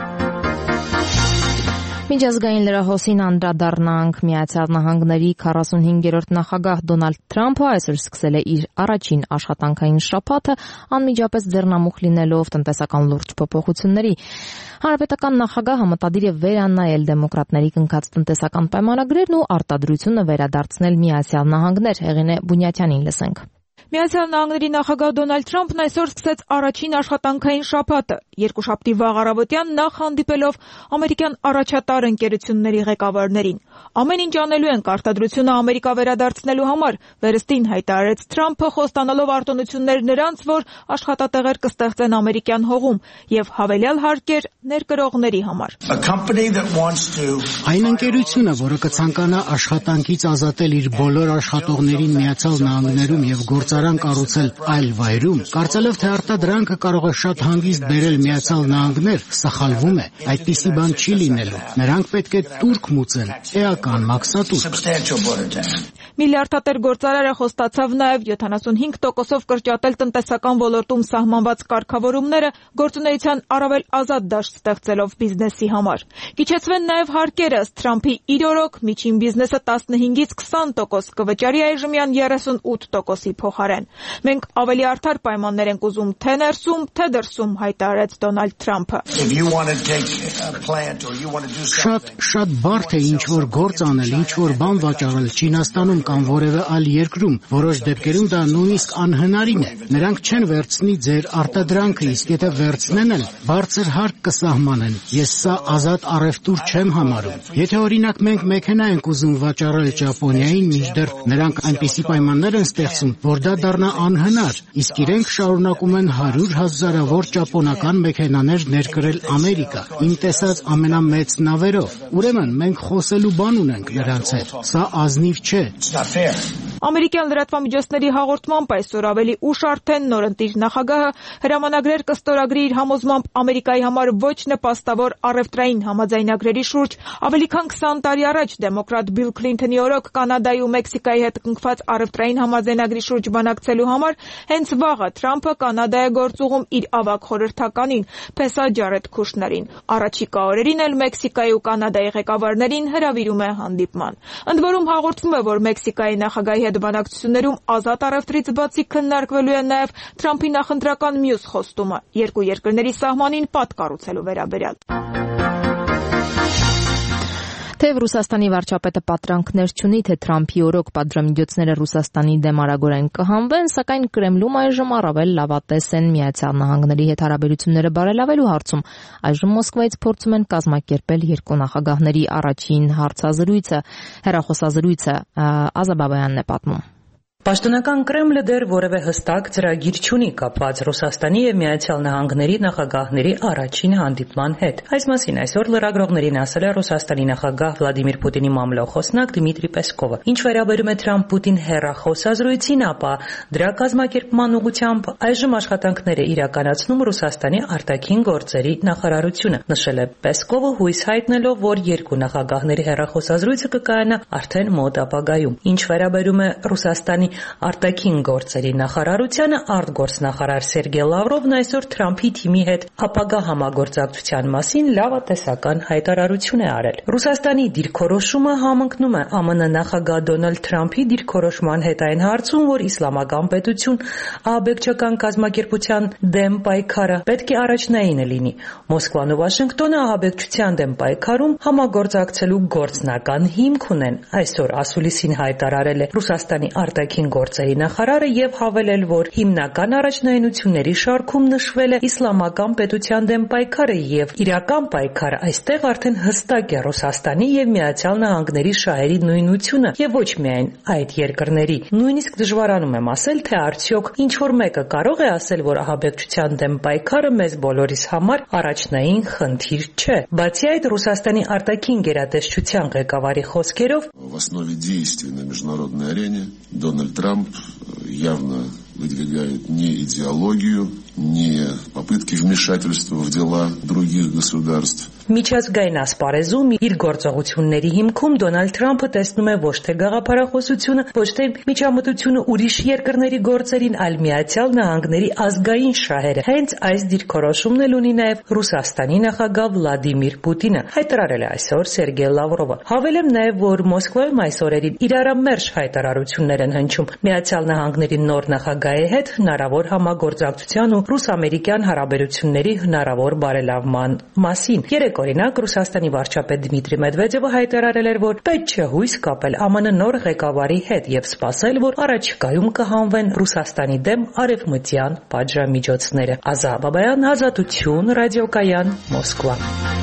S1: Միջազգային լրահոսին անդրադառնանք Միացյալ Նահանգների 45-րդ նախագահ Դոնալդ Թրամփը այսօր սկսել է իր առաջին աշխատանքային շաբաթը անմիջապես ձեռնամուխ լինելով տնտեսական լուրջ փոփոխությունների։ Հանրապետական նախագահը մտադիր է վերանայել դեմոկրատների կնքած տնտեսական պայմանագրերն ու արտադրությունը վերադարձնել Միացյալ Նահանգներ։ Հեղինե Բունյաթյանին լսենք։
S19: Միացյալ Նահանգների նախագահ Դոնալդ Թրամփն այսօր սկսեց առաջին աշխատանքային շաբաթը։ Երկուշաբթի վաղ առավոտյան նախ հանդիպելով ամերիկյան առաջատար ընկերությունների ղեկավարներին։ Ամեն ինչ անելու ենք արտադրությունը Ամերիկա վերադարձնելու համար, վերստին հայտարարեց Թրամփը, խոստանալով արտոնություններ նրանց, որ աշխատատեղեր կստեղծեն ամերիկյան հողում, եւ հավելյալ հարկեր ներկրողների համար։
S2: Այն ընկերությունը, որը կցանկանա աշխատանքից ազատել իր բոլոր աշխատողներին Միացյալ Նահանգներում եւ գործարան կառուցել այլ վայրում, կարծելով թե արտադրանքը կարող է շատ հանգիստ բերել Միացյալ Նահանգներ, սխալվում է, այդպիսի բան չի լինելու։ Նրանք պետք է տուրք մուծեն, էական մաքսատուրք։
S19: Միլիարդատեր գործարարը խոստացավ նաև 75%-ով կրճատել տնտեսական ոլորտում սահմանված կարգավորումները, գործունեության առավել ազատ դաշտ ստեղծելով բիզնեսի համար։ Կիչեցվեն նաև հարկերը, ըստ Թրամփի իր օրոք միջին բիզնեսը 15-ից 20% կվճարի այժմյան 38%-ի փոխարեն։ Մենք ավելի արդար պայմաններ ենք ուզում թե ներսում, թե դրսում, հայտարարեց Դոնալդ Թրամփը։
S2: Շատ բարդ է ինչ-որ գործ անել, ինչ-որ բան վաճառել Չինաստանում կամ որևէ այլ երկրում, որոշ դեպքերում դա նույնիսկ անհնարին է։ Նրանք չեն վերցնի ձեր արտադրանքը, իսկ եթե վերցնեն էլ, բարձր հարկ կսահմանեն։ Ես սա ազատ առևտուր չեմ համարում։ Եթե օրինակ մենք մեքենա ենք ուզում վաճառել Ճապոնիային, մինչդեռ նրանք այնպիսի պայմաններ են ստեղծում, որ դա դառնա անհնար, իսկ իրենք շարունակում են 100,000-ավոր ճապոնական մեքենաներ ներկրել Ամերիկա, իմ տեսած ամենամեծ նավերով։ Ուրեմն մենք խոսելու բան ունենք նրանց հետ։ Սա ազնիվ չէ։
S19: Ամերիկյան լրատվամիջոցների հաղորդմամբ այսօր ավելի ուշ արդեն նորընտիր նախագահը հրամանագրեր կստորագրի իր համոզմամբ Ամերիկայի համար ոչ նպաստավոր առևտրային համաձայնագրերի շուրջ ավելի քան 20 տարի առաջ դեմոկրատ Բիլ Քլինթոնի օրոք Կանադայի ու Մեքսիկայի հետ կնքված առևտրային համաձայնագրի շուրջ բանակցելու համար հենց վաղը Թրամփը Կանադա է գործուղում իր ավագ խորհրդականին Փեսա Ջարեդ Քուշներին։ Առաջիկա օրերին էլ Մեքսիկայի ու Կանադայի ղեկավարներին հրավիրում է հանդիպման։ Ընդ որում հաղորդվում է, որ Մեքսիկայի նախագահի հետ բանակցություններում ազատ առևտրից բացի քննարկվելու է նաև Թրամփի նախընտրական մյուս խոստումը՝ երկու երկրների սահմանին պատ կառուցելու վերաբերյալ։
S1: Թեև Ռուսաստանի վարչապետը պատրանքներ չունի, թե Թրամփի օրոք պատժամիջոցները Ռուսաստանի դեմ արագորեն կհանվեն, սակայն Կրեմլում այժմ առավել լավատես են Միացյալ Նահանգների հետ հարաբերությունները բարելավելու հարցում։ Այժմ Մոսկվայից փորձում են կազմակերպել երկու նախագահների առաջին հեռախոսազրույցը, Ազա Բաբայանն է պատմում։
S13: Պաշտոնական Կրեմլը դեռ որևէ հստակ ծրագիր չունի կապված Ռուսաստանի եւ Միացյալ Նահանգների նախագահների առաջին հանդիպման հետ։ Այս մասին այսօր լրագրողներին ասել է Ռուսաստանի նախագահ Վլադիմիր Պուտինի մամլոխոսնակ Դմիտրի Պեսկովը։ Ինչ վերաբերում է Թրամփ-Պուտին հեռախոսազրույցին, ապա դրա կազմակերպման ուղղությամբ այժմ աշխատանքներ է իրականացնում Ռուսաստանի արտաքին գործերի նախարարությունը, նշել է Պեսկովը, հույս հայտնելով, որ երկու նախագահների հեռախոսազրույցը կկայանա արդեն մոտ ապագայում։ Ինչ վերաբերում է Ռուսաստանի արտաքին գործերի նախարարությանը, արտգործնախարար Սերգեյ Լավրովն այսօր Թրամփի թիմի հետ ապագա համագործակցության մասին լավատեսական հայտարարություն է արել։ Ռուսաստանի դիրքորոշումը համընկնում է ԱՄՆ նախագահ Դոնալդ Թրամփի դիրքորոշման հետ այն հարցում, որ իսլամական պետություն ահաբեկչական կազմակերպության դեմ պայքարը պետք է առաջնայինը լինի։ Մոսկվան ու Վաշինգտոնը ահաբեկչության դեմ պայքարում համագործակցելու գործնական հիմք ունեն, այսօր ասուլիսին հայտարարել է Ռուսաստանի արտաքին գործերի նախարարը եւ հավելել, որ հիմնական առաջնայինությունների շարքում նշվել է իսլամական պետության դեմ պայքարը եւ իրական պայքարը այստեղ արդեն հստակ է Ռուսաստանի եւ Միացյալ Նահանգների շահերի նույնությունը եւ ոչ միայն այդ երկրների։ Նույնիսկ դժվարանում եմ ասել, թե արդյոք ինչ որ մեկը կարող է ասել, որ ահաբեկչության դեմ պայքարը մեզ բոլորիս համար առաջնային խնդիր չէ։ Բացի այդ, Ռուսաստանի արտաքին գերատեսչության ղեկավարի խոսքերով
S14: в основе действий на международной арене Дональд Трамп явно выдвигает не идеологию, не попытки вмешательства в дела других государств.
S13: Միջազգային ասպարեզում իր գործողությունների հիմքում Դոնալդ Թրամփը տեսնում է ոչ թե գաղափարախոսությունը, ոչ թե միջամտությունը ուրիշ երկրների գործերին, այլ Միացյալ Նահանգների ազգային շահերը։ Հենց այս դիրքորոշումն էլ ունի նաև Ռուսաստանի նախագահ Վլադիմիր Պուտինը, հայտարարել է այսօր Սերգեյ Լավրովը։ Հավելեմ նաև, որ Մոսկվայում այս օրերին իրարամերժ հայտարարություններ են հնչում Միացյալ Նահանգների նոր նախագահի հետ հնարավոր համագործակցության ու ռուս-ամերիկյան հարաբերությունների հնարավոր բարելավման մասին։ Օրինակ, Ռուսաստանի վարչապետ Դմիտրի Մեդվեդևը հայտարարել էր, որ պետք չէ հույս կապել ԱՄՆ նոր ղեկավարի հետ եւ սպասել, որ առաջիկայում կհանվեն Ռուսաստանի դեմ արևմտյան պատժամիջոցները։ Ազա Բաբայան, Ազատություն, ռադիոկայան, Մոսկվա։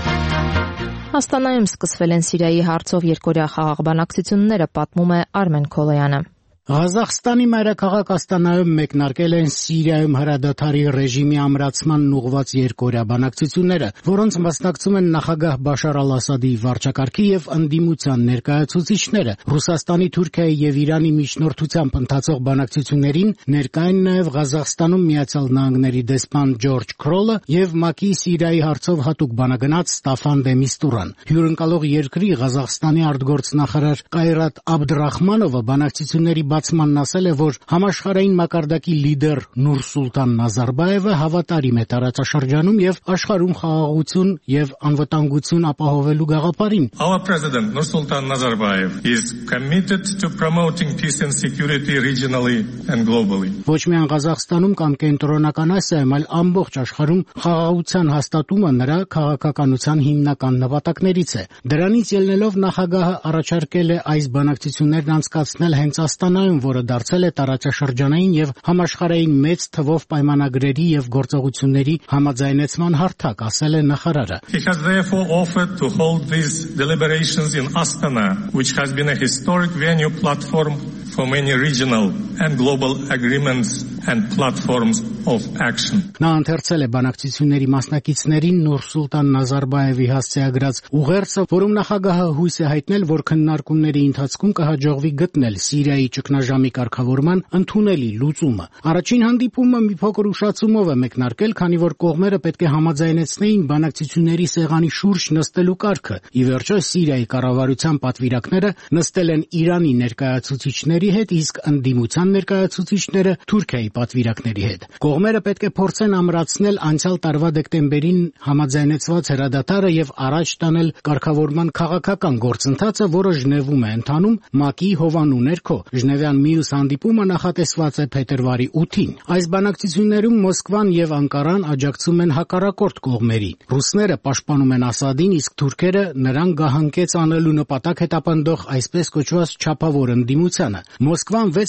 S1: Աստանայում սկսվել են Սիրիայի հարցով երկօրյա խաղաղ բանակցությունները, պատմում է Արմեն Քոլոյանը։
S2: Ղազախստանի մայրաքաղաք Աստանայում մեկնարկել են Սիրիայում հրադադարի ռեժիմի ամրացմանն ուղղված երկօրյա բանակցությունները, որոնց մասնակցում են նախագահ Բաշար al-Ասադի վարչակարգի եւ ընդդիմության ներկայացուցիչները։ Ռուսաստանի, Թուրքիայի եւ Իրանի միջնորդությամբ ընթացող բանակցություններին ներկա են նաեւ Ղազախստանում Միացյալ Նահանգների դեսպան Ջորջ Քրոլը եւ ՄԱԿ-ի Սիրիայի հարցով հատուկ բանագնաց Ստաֆան դե Միստուրան։ Հյուրընկալող երկրի Ղազախստանի արտգործնախարար Կայրատ Աբդռախմանովը բանակցությունների բացմանն ասել է, որ համաշխարհային մակարդակի լիդեր Նուրսուլտան Նազարբաևը հավատարիմ է տարածաշրջանում եւ աշխարհում խաղաղություն եւ անվտանգություն ապահովելու գաղափարին։
S15: Our President Nursultan Nazarbayev is committed to promoting peace and security regionally and globally.
S2: Ոչ միայն Ղազախստանում կամ Կենտրոնական Ասիայում, այլ ամբողջ աշխարհում խաղաղության հաստատումը նրա քաղաքականության հիմնական նպատակներից է։ Դրանից ելնելով նախագահը առաջարկել է այս բանակցություններն անցկացնել հենց Աստանայում, որը դարձել է տարածաշրջանային եւ համաշխարհային մեծ թվով պայմանագրերի եւ գործողությունների համաձայնեցման հարթակ, ասել է նախարարը։
S15: He has therefore offered to hold these deliberations in Astana, which has been a historic venue platform for many regional and global agreements and platforms of action.
S2: Նա ընթերցել է բանակցությունների մասնակիցներին Նուրսուլտան Նազարբաևի հասցեագրած ուղերձը, որում նախագահը հույս է հայտնել, որ քննարկումների ընթացքում կհաջողվի գտնել Սիրիայի ճգնաժամի կարգավորման ընդունելի լուծումը։ Առաջին հանդիպումը մի փոքր ուշացումով է մեկնարկել, քանի որ կողմերը պետք է համաձայնեցնեին բանակցությունների սեղանի շուրջ նստելու կարգը։ Ի վերջո Սիրիայի կառավարության պատվիրակները նստել են Իրանի ներկայացուցիչների հետ, իսկ ընդդիմության ներկայացուցիչները Թուրքիայի պատվիրակների հետ։ Կողմերը պետք է փորձեն ամրացնել անցյալ տարվա դեկտեմբերին համաձայնեցված հրադադարը եւ առաջ տանել կարգավորման քաղաքական գործընթացը, որը Ժնևում է ընթանում ՄԱԿ-ի հովանու ներքո։ Ժնևյան մյուս հանդիպումը նախատեսված է փետրվարի 8-ին։ Այս բանակցություններում Մոսկվան եւ Անկարան աջակցում են հակառակորդ կողմերին։ Ռուսները պաշտպանում են Ասադին, իսկ թուրքերը նրան գահանկեց անելու նպատակ հետապնդող այսպես կոչված չափավոր ընդդիմությանը։ Մոսկվան 6 տարի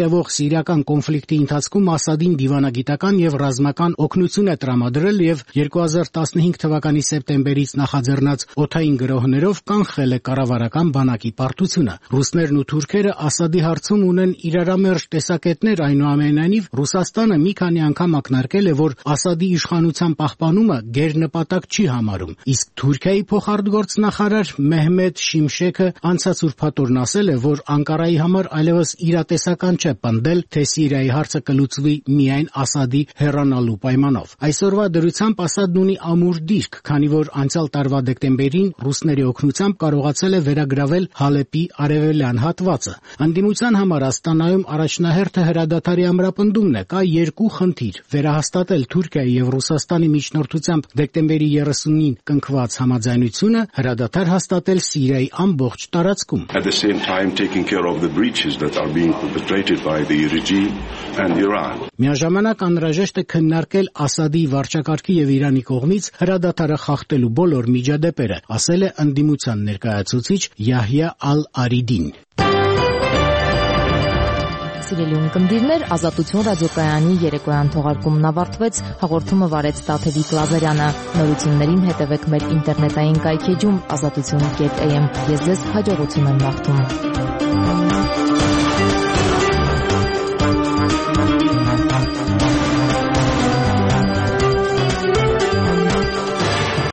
S2: տևող սիրիական կոնֆլիկտի ընթացքում Ասադին դիվանագիտական եւ ռազմական օգնություն է տրամադրել եւ 2015 թվականի սեպտեմբերից նախաձեռնած օդային գրոհներով կանխել է կառավարական բանակի պարտությունը։ Ռուսներն ու թուրքերը Ասադի հարցում ունեն իրարամերժ տեսակետներ, այնուամենայնիվ Ռուսաստանը մի քանի անգամ ակնարկել է, որ Ասադի իշխանության պահպանումը գերնպատակ չի համարում, իսկ Թուրքիայի փոխարտգործնախարար Մեհմեդ Շիմշեքը անցած ուրբաթ օրն ասել է, որ Անկարայի համար այլևս իրատեսական չէ պնդել, թե Սիրիայի հարցը կլուծվի միայն Ասադի հեռանալու պայմանով։ Այսօրվա դրությամբ Ասադն ունի ամուր դիրք, քանի որ անցյալ տարվա դեկտեմբերին ռուսների օգնությամբ կարողացել է վերագրավել Հալեպի արևելյան հատվածը։ Անդիմության համար Աստանայում առաջնահերթը հրադադարի ամրապնդումն է։ Կա երկու խնդիր՝ վերահաստատել Թուրքիայի եւ Ռուսաստանի միջնորդությամբ դեկտեմբերի 30-ին կնքված համաձայնությունը, հրադադար հաստատել Սիրիայի ամբողջ տարածքում։
S16: At the same time taking care of the breaches that are being perpetrated by the regime and Iran.
S2: Միաժամանակ անհրաժեշտ է քննարկել Ասադի վարչակարգի եւ Իրանի կողմից հրադադարը խախտելու բոլոր միջադեպերը, ասել է անդիմության ներկայացուցիչ Յահյա Ալ-Արիդին։
S1: Սիրելի ունկնդիրներ, Ազատություն ռադիոկայանի երեկոյան թողարկումն ավարտվեց, հաղորդումը վարեց Տաթևիկ Լազարյանը։ Նորություններին հետևեք մեր ինտերնետային կայքեջում azatutun.am։ Ես ձեզ հաջողություն եմ մաղթում։